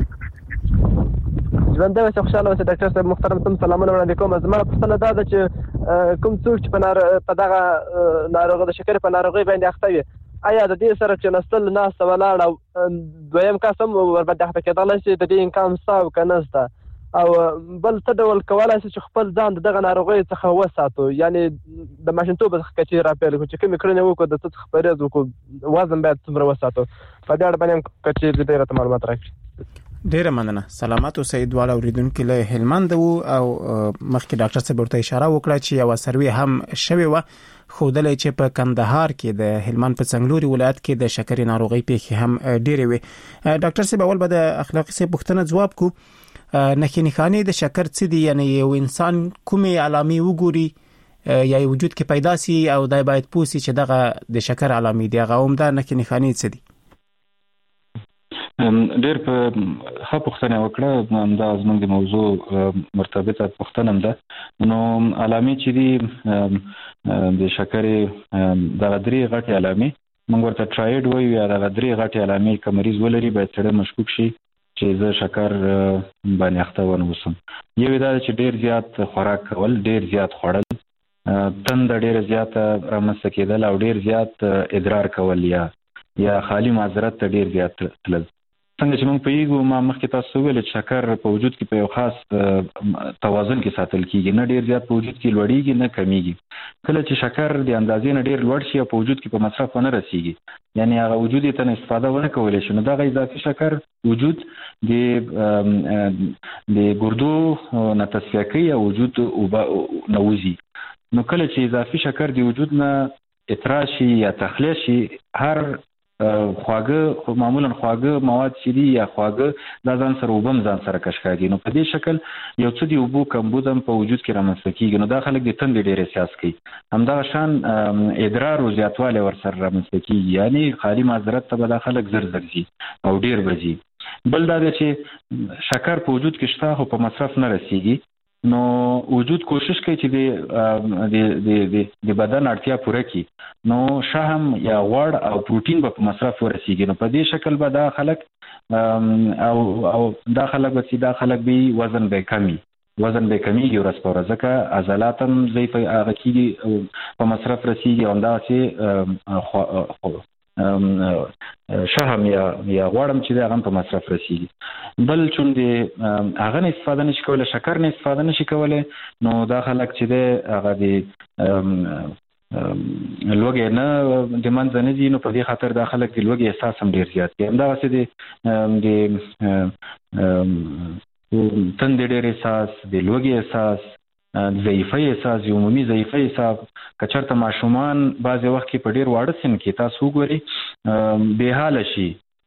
ژوند د خوشاله اوسه ډاکټر صاحب محترم تم سلامونه وړاندې کوم. زما پوښتنه دا ده چې کوم څوک چې په نار په دغه ناروغي د شکر په ناروغي باندې اخته وي آیا د دې سره چې نستل ناس ولاړ او دویم قسم ورباندې اخته کېدل شي د دې امکان څه کنه ستا او بل څه ډول کولای شي چې خپل ځان دغه ناروغي څخه وساتو؟ یعنی د ماشینتوب څخه چې راپېل کو چې کوم کړنې وکړو د څه خبرې وکړو وزن باید څومره وساتو په دې اړه باندې کچې د ډیره معلومات راکړي. ډیره مننه. سلامات اوسئ. دواړه اوریدونکو له هلمند وو او مخکې ډاکټر صاحب ورته اشاره وکړه چې یو سروي هم شوی و خودلې چې په کندهار کې د هلمند په څنګلوري ولایت کې د شکرې ناروغي پیښې هم ډېرې وي. ډاکټر صاحب اول به د اخلاقي صاحب پوښتنه جواب کو. نښې نښانې د شکر څه دي؟ یعنی یو انسان کومې علامې وګوري یا وجود کې پیدا سي او دای باید پوسی چې دغه د شکر علامې دي هغه عمده نښې نښانې څه دي؟ ډېر په ښه پوښتنه وکړه. دا زموږ د موضوع مرتبطه پوښتنه ده. نو علامې چې دي د شکرې د درې غټې علامې موږ ورته ټرایډ وایو یا د درې غټې علامې که مریض ولري باید سړی مشکوک شي چې زه شکر باندې اخته ونه اوسم. یو دا چې ډېر زیات خوراک کول، ډېر زیات خوړل، تنده ډېره زیاته رامنځته کېدل او ډېر زیات ادرار کول یا یا خالی معذرت ته ډېر زیات تلل. څنګه چې موږ پوهیږو ما مخکې تاسو ویل چې شکر په وجود کې په یو خاص توازن کې ساتل کیږي، نه ډېر زیات په وجود کې لوړیږي نه کمیږي. کله چې شکر د اندازې نه ډېر لوړ شي او په وجود کې په مصرف ونه رسیږي یعنی هغه وجود یې ته استفاده ونه کولی شي نو دغه اضافي شکر وجود د د ګردو نه تصفیه کوي او وجود نه وځي. نو کله چې اضافي شکر د وجود نه اطراح شي یا تخلیه شي هر خواږه معمولا خواږه مواد چې دي یا خواږه دا ځان سره وبم ځان سره کش کاږي نو په دې شکل یو څه دی وبو کمبود هم په وجود کې رامنځته کیږي. نو دا خلک د تندې ډېر احساس کوي، همدغه شان ادرار او زیاتوالی ورسره رامنځته کیږي یعنی خالي معذرت ته به دا خلک زر زر ځي او ډېر به ځي. بل دا دی چې شکر په وجود کې شته خو په مصرف نه رسیږي نو وجود کوشش کوي چې د د د د بدن اړتیا پوره کړي نو شهم یا غوړ او پروتین په مصرف ورسیږي. نو په دې شکل به دا خلک او او دا خلک به چې دا خلک به وزن به کمی وزن به کمیږي ورځ په ورځ ځکه عضلات هم ضعیف هغه کېږي په مصرف رسیږي او همداسې شهم یا یا غوړم چې هغه په مصرف رسیږي. بل چون د هغه نه استفاده نشي کولای، شکر نه استفاده نشي کولای، نو دا خلک چې د هغه د لوګي نه د منځ نه دي، نو په دې خاطر دا خلک د لوګي احساس هم ډیر زیات کوي. همداسې د د تند ډېر احساس، د لوګي احساس، ضعیفي احساس، عمومي ضعیفي احساس. کچرته ماشومان بعضې وخت کې په ډېر واړه سن کې تاسو وګورئ بې حاله شي،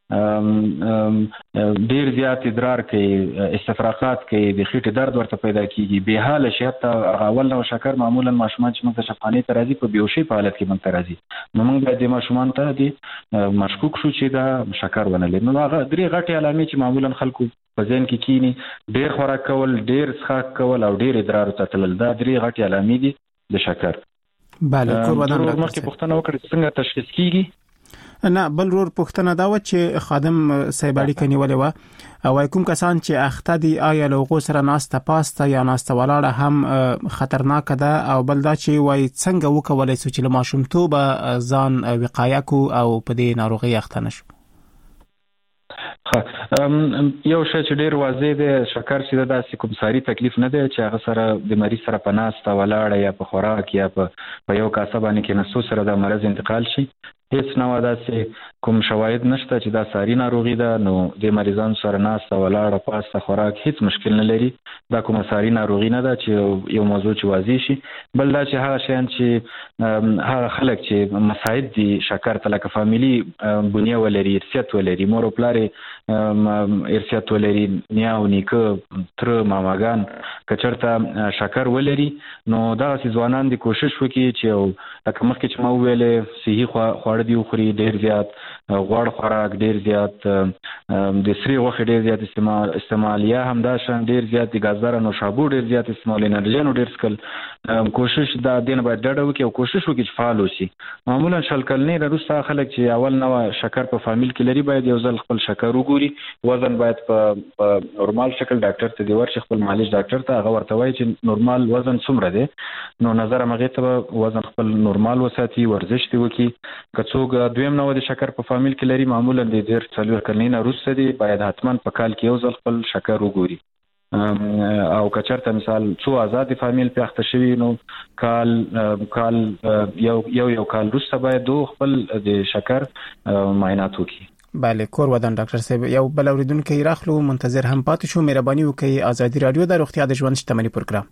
ډېر زیات ادرار کوي، استفراغات کوي، د خېټې درد ورته پیدا کېږي، بې حاله شي. حتی اول نو شکر معمولا ماشومان چې موږ ته شفاخانې ته راځي په بېهوشۍ په حالت کې موږ ته راځي، نو موږ باید د ماشومان ته د مشکوک شو چې دا شکر ونه لري. نو هغه درې غټې علامې چې معمولا خلکو په ذهن کې کینی، ډېر خوراک کول، ډېر څښاک کول او ډېر ادرار ته تلل، دا درې غټې علامې دي د شکر. بله قربان الله. مخکې پوښتنه وکړه څنګه تشخیص کیږي؟ نه، بل ورور پوښتنه دا و چې خادم صاحب اړیکه نیولې وه او کوم کسان چې اخته دي آیا له هغو سره ناسته پاسته یا ناسته ولاړه هم خطرناکه ده، او بل دا چې وایي څنګه وکولی سو چې له ماشومتوبه ځان وقایه کو او په دې ناروغۍ اخته نشو؟ یو شی چې ډیر واضح دی، شکر چې داسې کوم ساری تکلیف نه دی چې هغه سره د مریض سره په ناسته ولاړه یا په خوراک یا په یو کاسه باندې کېناستو سره د مرض انتقال شي. هیڅ نه داسې کوم شواهد نشته چې دا ساری ناروغي ده، نو د مریضانو سره ناسته ولاړه پاسته خوراک هیڅ مشکل نه لري. دا کومه ساری ناروغي نه ده چې یو موضوع چې واضح شي. بل دا چې هغه شیان چې هغه خلک چې مساعد دي شکر ته، لکه فامیلی بنیه ولري، ارثیت ولري، مور او پلار ارثیت ولري، نیا او نیکه، تر ماماګان کچرته شکر ولري، نو دا چې ځوانان دي کوشش وکړي چې لکه مخکې چې ما وویلې صحي خواړه دی وخوري، ډیر زیات غوړ خوراک، ډیر زیات د سری غوښې ډیر زیات استعمال استعمال یا هم دا شان ډیر زیات د ګازدار نوشابو ډیر زیات استعمال، انرژي ډیر سکل. کوشش دا دین باید ډډه وکړي او کوشش وکړي چې فعال اوسي. معمولا شل کلنې وروسته خلک چې اول نو شکر په فامیل کې لري باید یو ځل خپل شکر وګوري، وزن باید په نورمال شکل ډاکټر ته دی ورشي، خپل معالج ډاکټر ته، هغه ورته وایي چې نورمال وزن څومره دی، نو نظر هغه ته وزن خپل نورمال وساتي، ورزش دی وکړي. که څوک دویم نو د شکر په فامیل کې لري معمولا د ډیر څلور کلنې وروسته دی باید حتما په کال کې یو ځل خپل شکر وګوري. او کچرته مثال څو آزاد فامیل په اخته شوی، نو کال کال یو یو یو کال وروسته باید دو خپل د شکر معاینات وکړي. بله کور ودان ډاکټر صاحب. یو بل اوریدونکو راخلو منتظر هم پاتې شو. مهرباني وکړئ ازادي رادیو د روغتیا د ژوند شتمنۍ پروګرام.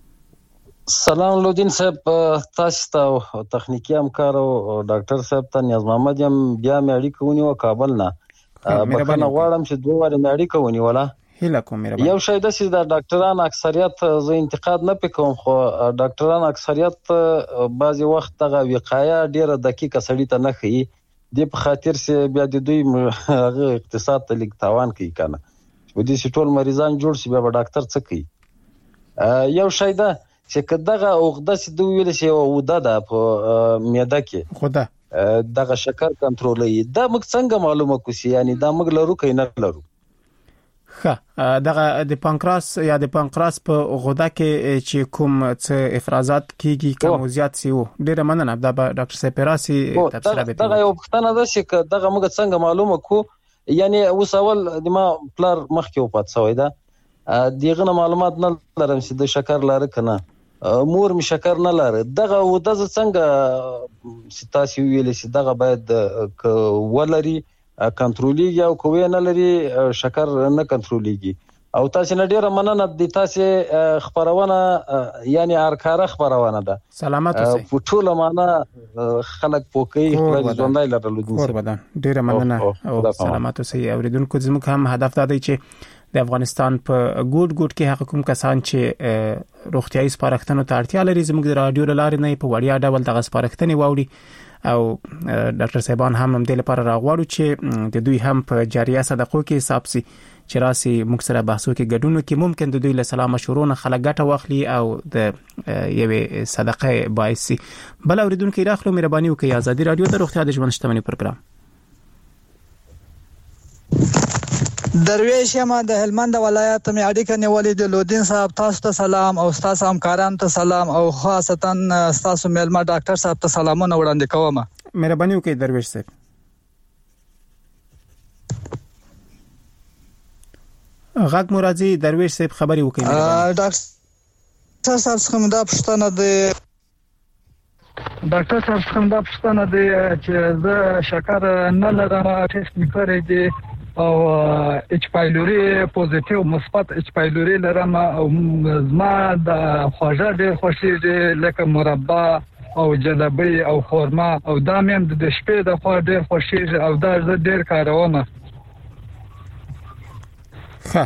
سلام لودین صاحب، تاسو ته تخنیکی همکار او ډاکټر صاحب ته نیاز محمد یم. بیا مې اړیکه ونیوه کابل نه، بخښنه غواړم چې دوه واره مې اړیکه ونیوله. هیله کوم مهرباني. یو شی داسې د ډاکټران اکثریت زه انتقاد نه پې کوم، خو ډاکټران اکثریت بعضې وخت دغه وقایه ډېره دقیقه سړي ته نه ښیي، دې په خاطر چې بیا د دوی هغه اقتصاد ته لږ تاوان کوي که نه، په دې چې ټول مریضان جوړ شي بیا به ډاکټر څه کوي. یو شی ده چې که دغه عقده چې دوی ویل چې یوه عقده ده په معده کې، خوده دغه شکر کنټرولوي، دا موږ څنګه معلومه کړو چې یعنی دا موږ لرو که نه لرو؟ ښه، دغه د پانکراس یا د پانکراس په غده کې چې کوم څه افرازات کیږي کم او زیات سی وو، ډیره مننه. دا به ډاکټر صاحب راسي تفسیر به دغه یو پوښتنه ده چې دغه موږ څنګه معلومه کو، یعنی اوس اول د ما پلار مخکې وفات شوی ده، دغه نه معلومات نه لرم چې د شکر لري کنه، مور می شکر نه لري، دغه وده څنګه چې تاسو ویلې چې دغه باید ولري کنټرولېږي او کوی نه لري شکر نه کنټرولېږي. او تاسو نه ډیره مننه د تاسو خبرونه، یعنی ارکاره خبرونه ده. سلامات اوسئ. په ټوله معنا خلک پوکي خپل ژوندۍ لرلو دي. قربان ډیره مننه او سلامات اوسئ. اوریدونکو زموږ هم هدف دا دی چې د افغانستان په ګوټ ګوټ کې هغه کوم کسان چې روغتیايي سپارښتنو ته اړتیا لري زموږ د رادیو لارې نه په وړیا ډول دغه سپارښتنې واوري او ډاکټر صاحبان هم هم د لپاره راغواړو چې د دوی هم په جاریه صدقو کې حساب سي چې راسي موږ سره بحثو کې ګډون کې ممکن د دوی له سلام مشورونه خلک ګټه واخلي او د یوې صدقه باعث سي. بل اوریدونکو راخلو مهرباني وکړئ. ازادي رادیو د روغتیا د ژوند شتمنۍ پروګرام. درویش یم د هلمند ولایت مې اړیکه نیولې د لودین صاحب. تاسو ته سلام او تاسو همکارانو ته سلام او خاصتا تاسو مېلمه ډاکټر صاحب ته سلامونه وړاندې کوم. مهرباني وکړئ درویش صاحب. غږ مرادي درویش صاحب خبري وکړئ. ډاکټر صاحب څنګه دا پښتنه د ډاکټر صاحب څنګه دا پښتنه د چې زه شکر نه لرم، ټیسټ مې کړی دی او اچ پایلوري پوزټیو مثبت اچ پایلوري لرم او زما د خوږه د خوشي لکه مربا او جلبي او خورما او دا مې د شپې د خوا ډېر خوشي او دا زه ډېر کاروم. ښه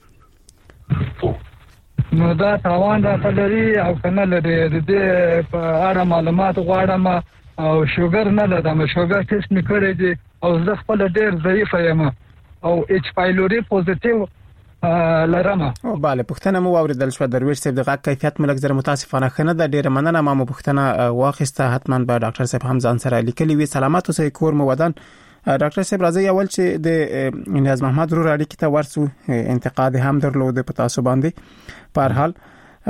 نو دا تاوان راته لري او کنه لري د دې په اړه معلومات غواړم او شوګر نه لرم. شوګر ټیسټ مې کړی دی او زه خپل ډېر ضعیف یم او اچ پایلوري پوزټیو لرم. او bale پښتنه مو اوریدل شو درویش صاحب. دغه کیفیت ملک زره متاسفانه خنه د ډیره مننه. ما مو پښتنه واخسته حتمان به ډاکټر صاحب هم ځان سره لیکلی وي. سلامات اوسئ کور مو ودان. ډاکټر صاحب راځي اول چې د نیاز محمد رو راډي کې ته ورسو انتقاد هم درلود په تاسو باندې. په هر حال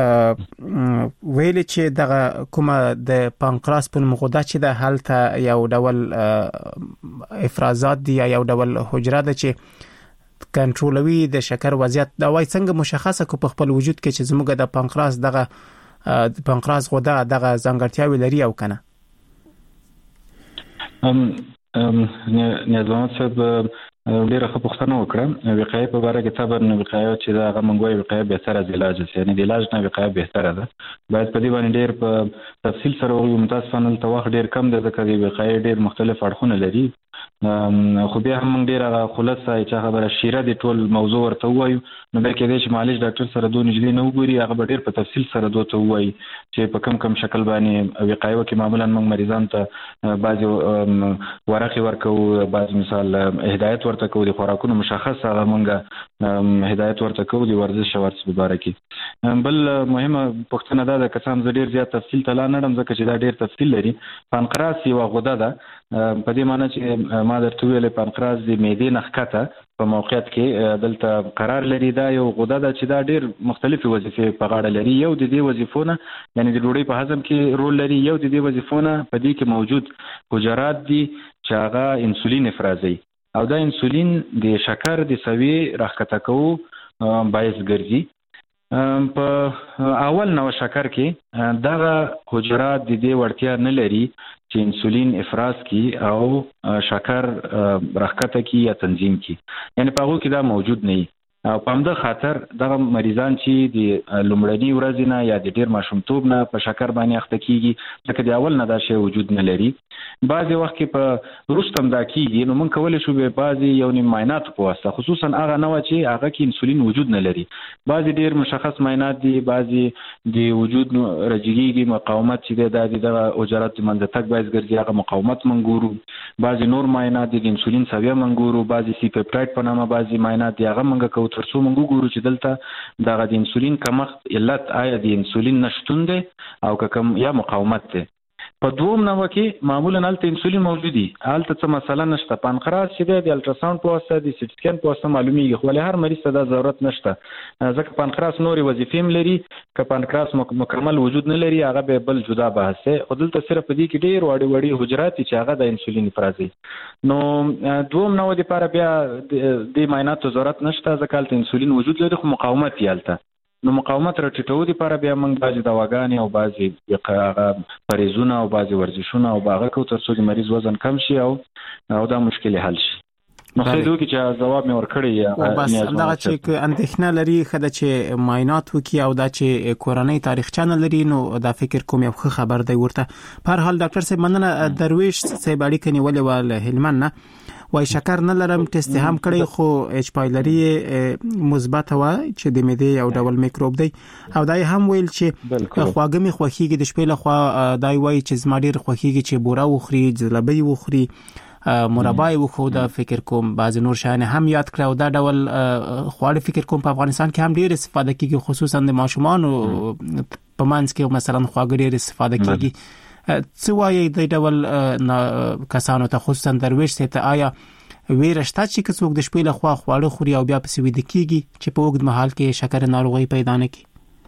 ویل چې دغه کومه د پانکراس په مغده چې د حالت یو ډول افرازات دی یو ډول حجره ده چې کنټرولوي د شکر وضعیت. دا وای څنګه مشخصه کو په خپل وجود کې چې زموږ د پانکراس دغه د پانکراس غده دغه ځانګړتیاوي لري او کنه. ام ام نیاز محمد صاحب ډیره ښه پوښتنه وکړه. وقایه په اړه کې تبر نه وقایه چې دا هغه منګوي وقایه به تر از علاج شي، یعنی د علاج نه وقایه به تر ده. باید په دې باندې ډیر په تفصیل سره وګورو. متاسفانه توخ ډیر کم ده ځکه د وقایه ډیر مختلف اړخونه لري. خو بیا هم ډیر هغه خلاصه چې خبره شیره د ټول موضوع ورته وایو نو به کې د شمالي ډاکټر سره دوه نږدې نه وګوري. هغه ډیر په تفصیل سره دوه ته وایي چې په کم کم شکل باندې وقایه کې معمولا موږ مریضان ته بعضي ورقي ورکو، بعض مثال هدایت ورته کوو، د خوراکونو مشخص هغه موږ هدایت ورته کوو د ورزش ورس مبارکي. بل مهمه پوښتنه ده د کسان ز ډیر زیات تفصیل ته لا نړم ځکه چې دا ډیر تفصیل لري. پانکراس یو غده ده په دې معنی چې ما درته ویل پانکراس د معدې نخکته په موقعیت کې دلته قرار لري. دا یو غده ده چې دا ډیر مختلفې وظیفې په غاړه لري. یو د دې وظیفونه یعنی د ډوډۍ په هضم کې رول لري، یو د دې وظیفونه په دې کې موجود حجرات دي چې هغه انسولین افرازي او دا انسولین د شکر د سوي راښکته کوو باعث ګرځي. په اول نو شکر کې دغه حجرات د دې وړتیا نه لري چې انسولین افراز کی او شکر راښکته کی یا تنظیم کی، یعنی په هغه کې دا موجود نه وي. او په همدغه خاطر دغه مریضان چې د لومړني ورځې نه یا د ډیر ماشومتوب نه په شکر باندې اخته کیږي ځکه د اول نه دا شی وجود نه لري. بعضی وخت کې په وروستم دا کیږي نو موږ کولای شو به بعضی یو نیم معاینات په واسطه خصوصا هغه نوع چې هغه کې انسولین وجود نه لري. بعضی ډیر مشخص معاینات دي، بعضی د وجود رجیږي مقاومت چې د دغه حجرات منځ تک باعث ګرځي هغه مقاومت منګورو. بعضی نور معاینات دي د انسولین سویه منګورو، بعضی سی پپټایډ په نامه بعضی معاینات دي هغه منګه کوو ترڅو موږ وګورو چې دلته دغه د انسولین کمښت علت آیا د انسولین نشټون دی او که کم یا مقاومت دی. په دوم نو کې معمولا هلته انسولین موجود دي، هلته څه مسله نشته. پانکراس چې د الټراساوند په واسطه د سټ سکین په واسطه معلومیږي، خو له هر مریض ته دا ضرورت نشته ځکه پانکراس نوري وظیفې هم لري. که پانکراس مکمل وجود نه لري هغه به بل جدا بحث دی. خو دلته صرف په دې کې ډېر وړي وړي حجرات چې هغه د انسولین افرازي. نو دوم نو لپاره بیا د معایناتو ضرورت نشته ځکه هلته انسولین وجود لري خو مقاومت یې هلته. نو مقاومت راټیټو لپاره بیا موږ بعضې دواګانې او بعضې هغه پرهیزونه او بعضې ورزشونه او هغه کوو تر څو د مریض وزن کم شي او او دا مشکل حل شي. نو خیلی وکړي چې ځواب مې ورکړی. بس همدغه چې اندېښنه لري ښه ده چې معاینات وکړي او دا چې کورنۍ تاریخچه نه لري نو دا فکر کوم یو ښه خبر دی ورته. په هر حال ډاکټر صاحب مننه. درویش صاحب اړیکه نیولې وه له هلمند نه. وای شکر نه لرم ټیسټ هم کړی خو اچ پایلری مثبت و چې د معدې یو ډول میکروب دی او دای هم ویل چې خواږه می خوخيږي د شپې له خوا دای وای چې زما ډیر خوخيږي چې بورا وخوري جلبي وخوري مربای وخو دا فکر کوم بعض نور شان هم یاد کړو دا ډول خواړه فکر کوم په افغانستان کې هم ډیر استفاده کیږي خصوصا د ماشومان په منځ کې مثلا خواږه ډیر استفاده کیږي څه وایي د ډول کسانو ته خصوصا درویش ته آیا ویرشته چې څوک د شپې له خوا خواړه خوري او بیا په سویده کیږي چې په وګد محل کې شکر ناروغي پیدا نه کی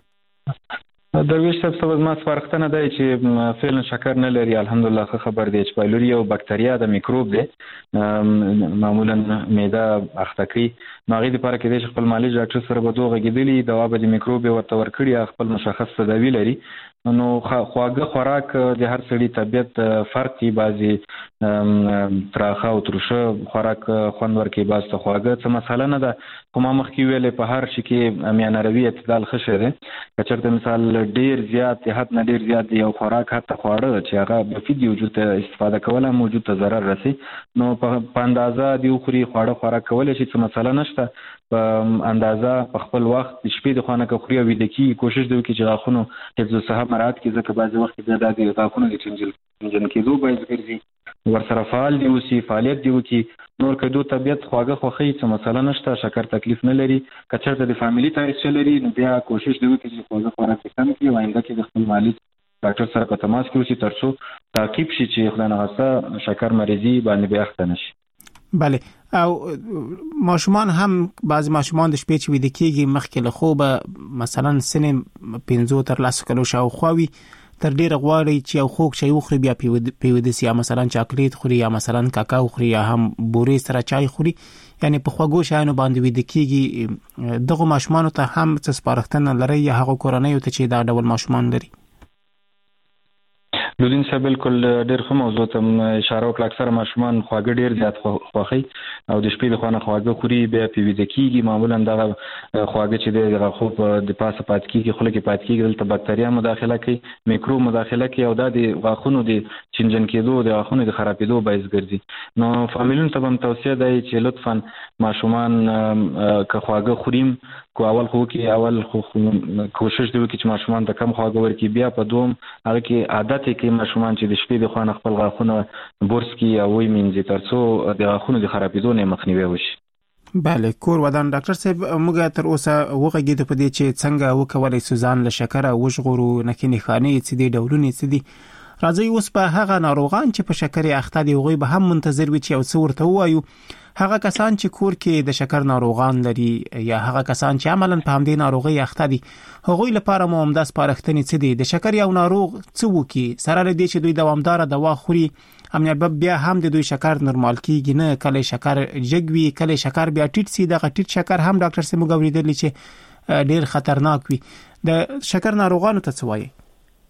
درویش صاحب ما سپارښتنه ده چې فعلا شکر نه لري الحمدلله خبر دی چې پایلوري او بکتریا د میکروب دی معمولا معده اخته کوي ماغي لپاره کې د خپل مالي ډاکټر سره به دوه غیدلی دوا به د میکروب ورته ورکړي خپل مشخص تداوی لري نو خواږه خوراک د هر سړي طبيعت فرق کی بعضي تراخه او ترشه خوراک خوند ورکي باز ته خواږه څه مساله نه ده کوم مخکې ویلې په هر شي کې میانروي اعتدال خشه ده کچرته مثال ډیر زیات حد نه ډیر زیات یو خوراک حتی خواړه چې هغه مفید وجود ته استفاده کوله موجود ته ضرر رسي نو په اندازه دی خوري خواړه خوراک کول شي څه مساله نشته په اندازه په خپل وخت شپې د خانه کې خوري او د کی کوشش دی چې غاخونو حفظ صحت مراد کې ځکه بعضی وخت د دادي غاخونو د چنجل جن کېدو باید ګرځي ورسره فعال دی او سی فعالیت دی وکي نور کدو طبيعت خواږه خوخي څه مسله نشته شکر تکلیف نه لري کچرته د فاميلي تاریخ لري نو بیا کوشش دی چې خواږه خوراک کم کړي وایي چې د خپل مالي ډاکټر سره په تماس کې اوسي ترڅو تعقیب شي چې خدای نه واسه شکر مریضي باندې بیا اخته نشي بله او ماشومان هم بعض ماشومان د شپې چې ویده کېږي مخکې له خوبه مثلا سنې پنځو تر لسو کلو شاوخوا وي تر ډیره غواړي چې یو خوږ شی وخوري بیا پیوده سي یا مثلا چاکلیټ خوري یا مثلا کاکاو خوري یا هم بورې سره چای خوري یعنی په خوږو شیانو باندې ویده کېږي دغه ماشومانو ته هم څه سپارښتنه لري یا هغه کورنیو ته چې دا ډول ماشومان لري لودین صاحب بالکل ډېر ښه موضوع ته اشاره وکړه اکثره ماشومان خواږه ډېر زیات خوښي او د شپې د خانه خواږه خوري بیا پیوده کیږي معمولا دا خواږه چې د خوب د پاسه پات کیږي خله کې پات کیږي دلته بکتریا مداخله کوي میکروب مداخله کوي او دا د غاښونو د چنجن کېدو د غاښونو د خرابېدو باعث ګرځي نو فامیلونو ته هم توصیه ده چې لطفا ماشومان که خواږه خوریم کو اول خو کې اول خو کوشش دی چې ماشومان ته کم خواږه ورکړي بیا په دوم هغه کې عادت کې ماشومان چې د شپې د خوانه خپل غاښونه بورس کی او وي منځي ترڅو د غاښونو د خرابېدو نه مخنیوي وشي بله کور ودان ډاکټر صاحب موږ تر اوسه وغږیدو په دې چې څنګه وکولای سوزان له شکر او وشغورو نکې خاني چې د ډولونه چې دي راځي اوس په هغه ناروغان چې په شکر اخته دي غوي به هم منتظر وي چې او څو ورته وایو هغه کسان چې کور کې د شکر ناروغان لري یا هغه کسان چې عملاً په همدې ناروغي اخته دي هغوی لپاره مو هم د سپارښتنې څه دي د شکر یو ناروغ څه وکي سره لدی چې دوی دوامدار دوا خوري امنیت بیا هم د دوی شکر نورمال کیږي نه کله شکر جګوي کله شکر بیا ټیټ سي د ټیټ شکر هم ډاکټر سیمو غوړیدل چې ډیر خطرناک وي د شکر ناروغانو ته څه وایي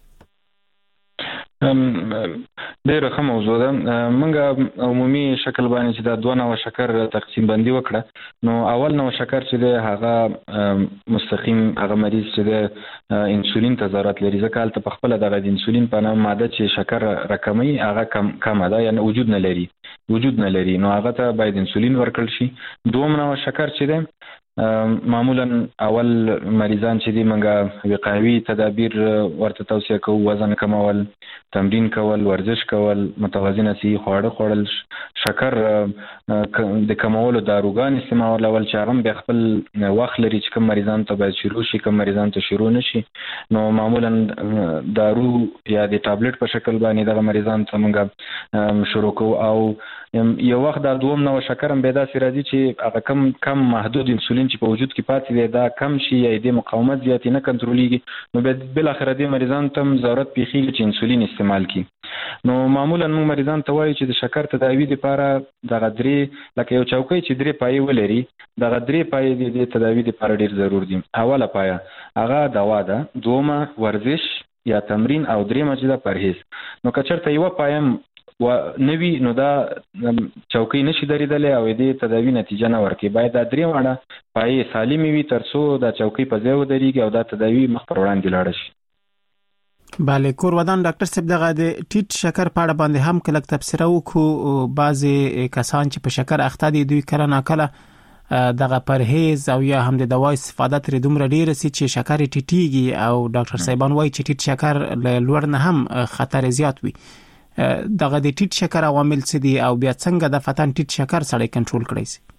ډېر ښه موضوع ده موږ عمومي شکل باندې چې دا دوه نوع شکر تقسیم بندي وکړه نو اول نوع شکر چې ده هغه مستقیم هغه مریض چې ده انسولین ته ضرورت لري ځکه هلته په خپله دغه د انسولین په نامه ماده چې شکر راکموي هغه کم کمه ده یعنې وجود نه لري وجود نه لري نو هغه ته باید انسولین ورکړل شي دوم نوع شکر چې ده معمولا اول مریضان چې دي منګه وقایوي تدابیر ورته توصیه کوو وزن کمول تمرین کول ورزش کول متوازنه صحي خواړه خوړل شکر د کمولو داروګان استعمال اول چې هغه به خپل وخت لري چې کوم مریضان ته باید شروع شي کوم مریضان ته شروع نشي نو معمولا دارو یا د ټابلیټ په شکل باندې د مریضان ته منګه شروع کوو او یو وخت د دوم نو شکر هم به داسې راځي چې هغه کم کم محدود انسولین چې په وجود کې پاتې دی دا کم شي یا د مقاومت زیات نه کنټرولېږي نو به بل اخر د مریضان ته ضرورت پیښیږي چې انسولین استعمال کړي نو معمولا موږ مریضان ته وایو چې د شکر تداوی لپاره د غدري لکه یو چوکۍ چې درې پای ولري د غدري پای د تداوی لپاره ډیر ضرور دي اوله پای هغه دوا ده دومه ورزش یا تمرین او درېمه چې دا پرهیز نو کچرته یو پایم و نوی نو دا چوکۍ نشي درېدلې او دې تداوی نتیجه نه ورکړي باید دا درې واړه پای سالمي وي ترڅو دا چوکۍ په ځای ودرېږي او دا تداوی مخ پر وړاندې لاړ شي bale کور ودان ډاکټر صاحب دغه د ټیټ شکر په اړه باندې هم کله تفسیر وکړو. بعضی کسان چې په شکر اخته دي دوی کله ناکله دغه پرهیز او یا هم د دوا استفاده تر دومره ډیر سي چې شکر ټیټیږي او ډاکټر صاحبان وایي چې ټیټ شکر لوړ نه هم خطر زیات وي. دغه د ټیټ شکر عوامل څه دي او بیا څنګه د فتن ټیټ شکر سره کنټرول کړی سي؟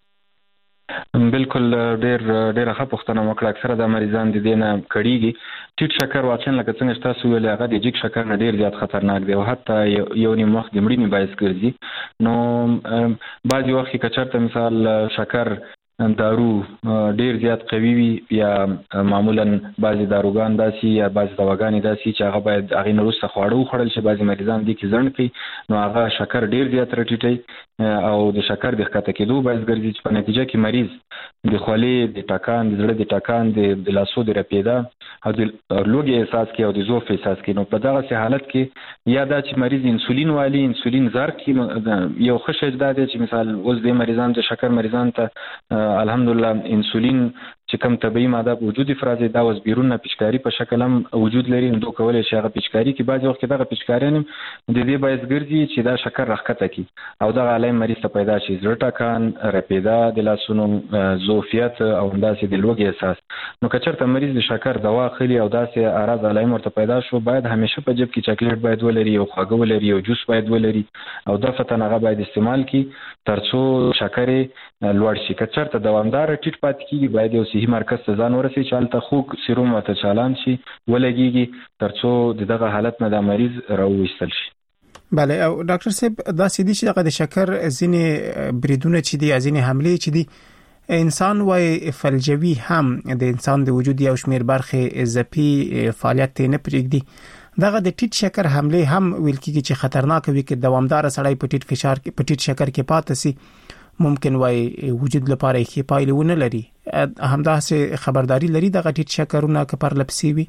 بالکل ډېر ډېر ښه پوښتنه وکړه. اکثره د مریضان د دینه کړيږي. ټیټ شکر واقعا لکه څنګه تاسو ویل هغه د جګ شکر نه ډېر زیات خطرناک دی او حتی یو نیم وخت د مړینې باعث ګرځي. نو بعضی وخت کې کچرته مثال شکر دارو ډیر زیات قوي وي یا معمولا بعضی داروګان داسي یا بعضی دواګانې داسي چې هغه باید هغه نورسته خواړه وخوړل شي. بعضی مریضان دي چې ځنډ کوي نو هغه شکر ډیر زیات راټیټي او د شکر د ښکته کېدو باعث ګرځي چې په نتیجه کې مریض د خولې د ټکان د زړه د ټکان د لاسو د رپیدا او د لوګي احساس کوي او د ضعف احساس کوي. نو په دغه حالت کې یا دا چې مریض انسولین والی انسولین زار کی یو ښه شی دا دی چې مثال اوس د مریضان د شکر مریضان ته الحمدلله انسولین چې کوم طبيعي ماده په وجود افرازي دا اوس بیرونه پچکاری په شکل هم وجود لري. نو کولای شي هغه پچکاری کې بعضی وخت دغه پچکاری نه د دې باعث ګرځي چې دا شکر راخته کی او دغه علائم مریض ته پیدا شي زړه ټکان رپیدا د لاسونو ضعفیت او انداسې د لوګي احساس. نو کچرته مریض د شکر دوا خلی او داسې اعراض علائم ورته پیدا شو باید همیشه په جیب کې چاکلیټ باید ولري او خواږه ولري او جوس باید ولري او د فتن هغه باید استعمال کی ترڅو شکر لوړ شي. کچرته دوامدار ټیټ پات کیږي باید یو صحي مرکز ته ځان ورسي چې حالت خوږ سیروم ته چالان شي ولګيږي ترڅو دغه حالت نه د مریض راوېستل شي. بله او ډاکټر صاحب دا سیدی چې دغه د شکر ځینې بریدونه چې دي ځینې حمله چې دي انسان وای فلجوي هم د انسان د وجود یو شمیر برخه اضافي فعالیت نه پرېږدي. دغه د ټیټ شکر حمله هم ویل کیږي چې خطرناک وي کې دوامدار سړی په ټیټ فشار کې په ټیټ شکر کې پاتې سي ممکن وای وجود لپاره کې پایلونه لري. همداسې خبرداري لري دغه ټیټ شکرونه که پرلپسي وي؟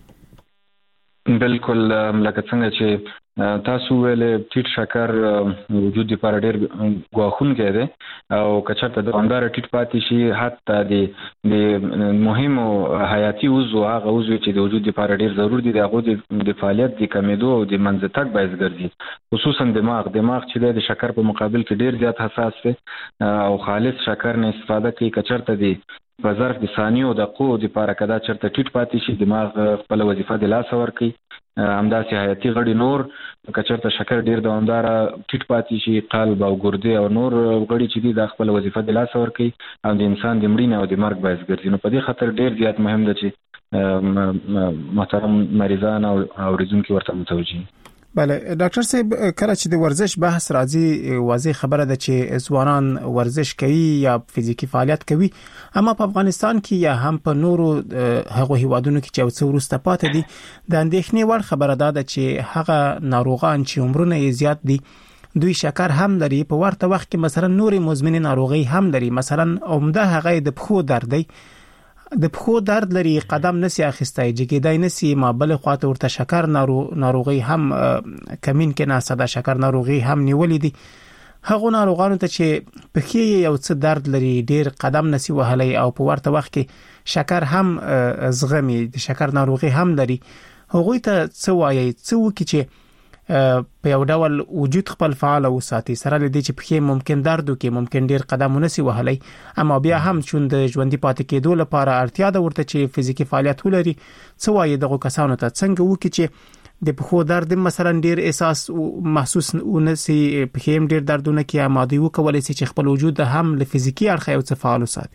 بالکل لکه څنګه چې تاسو ویل ټیټ شکر وجود لپاره ډېر غواخونکی دی او کچرته د اندار ټیټ پاتې شي حتی د د مهمو حیاتي عضو هغه عضو چې د وجود لپاره ډېر ضروري دي هغه د فعالیت د کمیدو او د منځتګ باعث ګرځي خصوصا دماغ دماغ چې د شکر په مقابل کې ډېر زیات حساس دی او خالص شکر نه استفاده کوي. کچرته د په ظرف د ثانیو د قو د لپاره کدا چرته ټیټ پاتې شي دماغ خپل وظیفه د لاس ور کوي. همداسې حیاتي غړي نور کچرته شکر ډیر دوامدار ټیټ پاتې شي قلب او ګردې او نور غړي چې دي د خپل وظیفه د لاس ور کوي او د انسان د مړینې او د مرګ باعث ګرځي. نو په دې خاطر ډیر زیات مهم دی چې محترم مریضان او اوریدونکو ورته متوجي. بله ډاکټر صاحب کله چې د ورزش بحث راځي واضح خبره ده چې ځوانان ورزش کوي یا فزیکی فعالیت کوي اما په افغانستان کې یا هم په نورو هغه هیوادونو کې چې څو ورسته پاتې دي د اندېښنې وړ خبره ده چې هغه ناروغان چې عمرونه یې زیات دي دوی شکر هم لري په ورته وخت کې مثلا نورې مزمنې ناروغي هم لري. مثلا عمده هغه د پښو درد دی د پښو درد لري قدم نسی اخیستای جګیدای نسی ما بل خواته ورته شکر ناروغي هم کمین کې ناسه د شکر ناروغي هم نیولې دي. هغه ناروغانو ته چې پښې یو څه درد لري ډیر قدم نسی وهلای او په ورته وخت کې شکر هم زغمي د شکر ناروغي هم لري هغه ته څه وایي څه وکړي چې په یو ډول وجود خپل فعال او ساتي سره لدی چې پخې ممکن درد وکي ممکن ډیر قدمونه سی وهلي اما بیا هم چون د ژوندۍ پاتې کېدو لپاره اړتیا ده ورته چې فزیکی فعالیت ولري. څه وایي دغه کسانو ته څنګه وکړي چې د پخو درد مثلا ډیر احساس محسوس ونسي پخې ډیر دردونه کې اما دوی وکولای شي چې خپل وجود هم له فزیکی اړخ یو څه فعال وساتي؟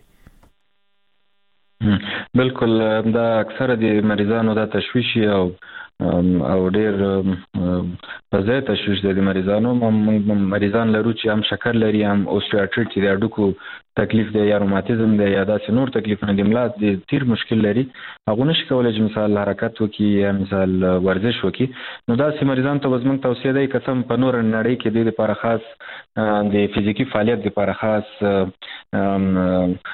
بالکل دا اکثره د مریضانو د تشویش او او ډیر په ځای تشویش د مریضانو مریضان لرو چې هم شکر لري هم اوستیوارټریټ چې د اډوکو تکلیف دی یا روماتیزم دی یا داسې نور تکلیفونه د ملا د تیر مشکل لري هغه نشي کولای چې مثال حرکت وکړي یا مثال ورزش وکړي. نو داسې مریضان ته وزمن توصیه دی قسم په نور نړۍ کې د لپاره خاص د فزیکی فعالیت لپاره خاص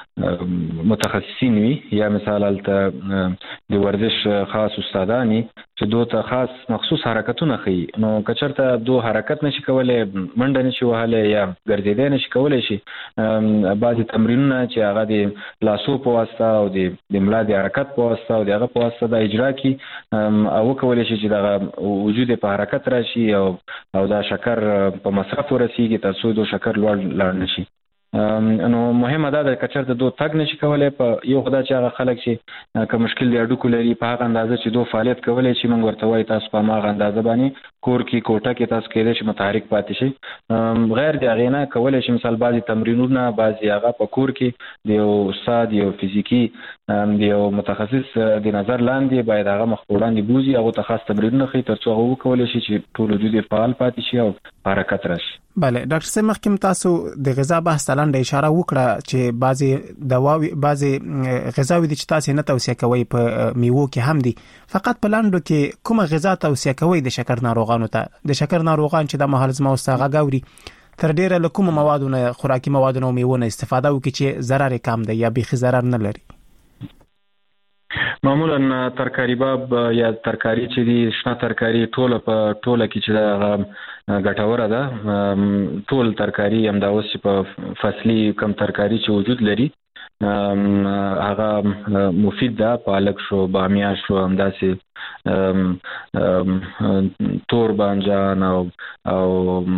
متخصصین وي یا مثال الته د ورزش خاص استادانی چې دوی ته خاص مخصوص حرکتونه خي. نو کچرته دوی حرکت نشي کولای، منډه نشي وهلای یا ګرځېدای نشي کولای شي، بعضي تمرینونه چې هغه د لاسو په واسطه او د ملا د حرکت په واسطه او دغه په واسطه د اجرا کی او کولای شي چې دغه وجود په حرکت راشي او او دا شکر په مصرف ورسیږي تر څو د شکر لوړ لاړ نشي. نو مهمه ده د کچر د دوه تګ نشي کولای په یو خدای چې هغه خلک چې که مشکل دی اډو کولري په هغه اندازه چې دوه فعالیت کولای شي موږ ورته وایي تاسو په هغه اندازه باندې کور کې کوټه کې تاسو کېدای شي متحرک پاتې شي. غیر د هغه نه کولای شي مثال بعضي تمرینونه بعضي هغه په کور کې د یو استاد یو فزیکی د یو متخصص د نظر لاندې باید هغه مخ وړاندې بوزي او تخصص تمرینونه خي تر څو هغه کولای شي چې ټول وجود فعال پاتې شي او حرکت راشي. بله ډاکټر صاحب مخکې تاسو د غذا بحث لاندې اشاره وکړه چې بعضي دواوی بعضي غذاوي چې تاسو نه توصیه کوي په میوو کې هم دي، فقط په لاندو کې کومه غذا توصیه کوي د شکر ناروغانو ته؟ د شکر ناروغان چې د مهال زما واستغه غوري تر ډیره له کومه موادونو خوراکي موادونو میوونه استفاده وکړي چې ضرر کم دی یا بيخي ضرر نه لري؟ معمولا ترکاری باب یا ترکاری چې دي شنه ترکاری ټوله په ټوله کې چې ګټوره ده، ټول ترکاری هم دا اوس په فصلي کم ترکاری چې وجود لري هغه مفید ده. پالک شو، بامیه شو، همداسې تور بانجان او او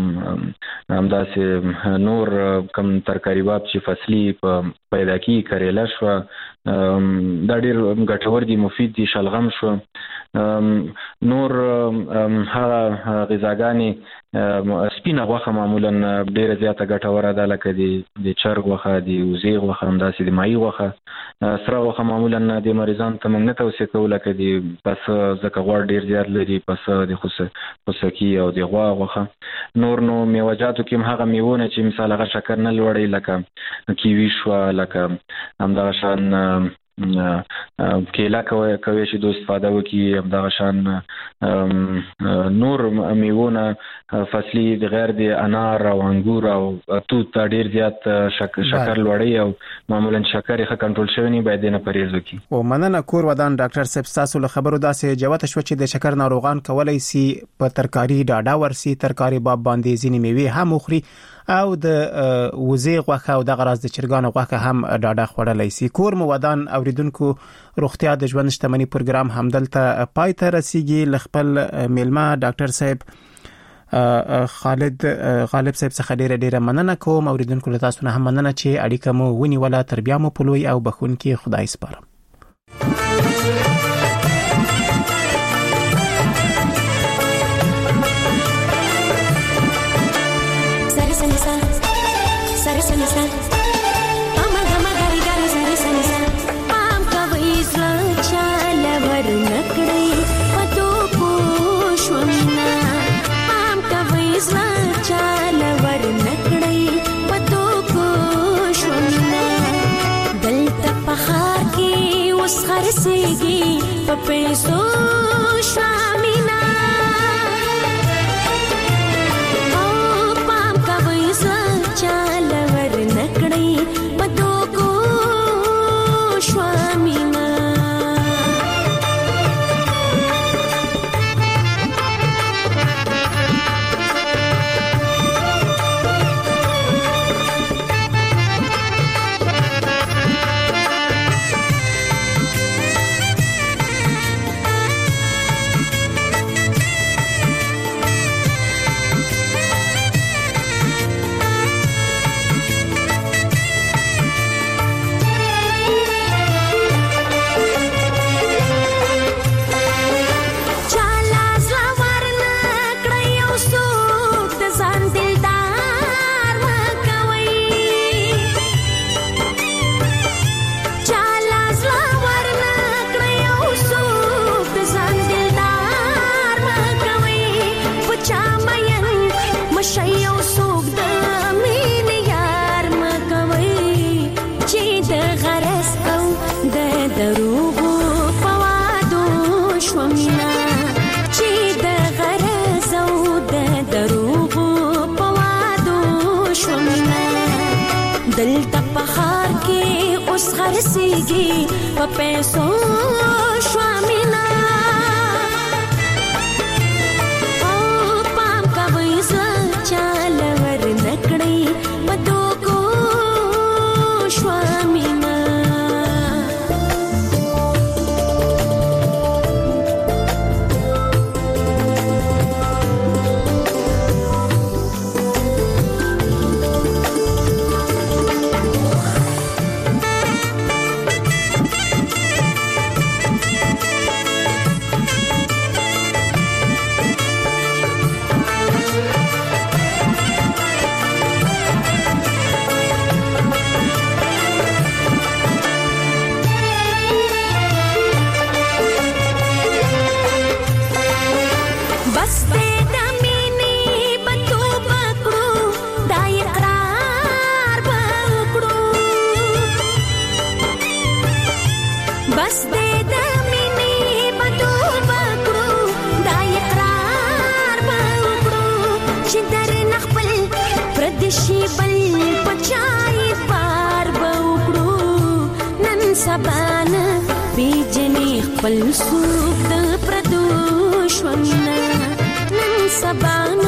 همداسې نور کم ترکاری باب چې فصلي پیدا کی کریلا شو دا ډیر ګټور دي، مفید دي. شلغم شو، نور هغه غذاګانې سپینه غوښه معمولا ډیره زیاته ګټوره ده لکه د چرګ غوښه، د وزې غوښه، همداسې د ماهي غوښه. سره غوښه معمولا د مریضانو ته موږ نه توصیه کوو لکه د پس ځکه غوړ ډیر زیات لري، پس د خوسکي او د غوا غوښه. نور نو میوه‌جاتو کې هم هغه میوونه چې مثال هغه شکر نه لوړوي لکه کیوي شو، لکه همدغه شان کیلا کوي کوي چې دوی استفاده وکړي، همدغه شان نور میوونه فصلي د غیر د انار او انګور او توت ډیر زیات شکر لوړي او معمولا شکر یې کنټرول شوی نه باید نه پرهیز وکړي. او مننه کور ودان ډاکټر صاحب تاسو له خبرو داسې جواب شو چې د شکر ناروغان کولای سي په ترکاری ډاډا ورسي، ترکاری باب باندې ځینې میوه هم خوري او د وزې غوښه او د غراز د چرګانو غوښه هم ډاډا خوړلای سي. کور مو ودان اوریدونکو روغتیا د ژوند شتمنۍ پروګرام همدلته پای ته رسیدي. لخپل میلمه ډاکټر صاحب خالد غالب صاحب څخه ډیره ډیره مننه کوم. اوریدونکو له تاسو نه هم مننه چې اړیکه مو ونیوله. تربیه مو پلوي او بخون کې خدای سپارم. خرسيږي په پیسو شامینا او پام کوي ځل ور نکړي په دوکو شامینا. دلته په خار کې اوس خرسيږي په پیسو شوامینا نشي بل پچای بار بوکړو نن سبانا پیجنې خپل سوق د پردوشونه نن سبانا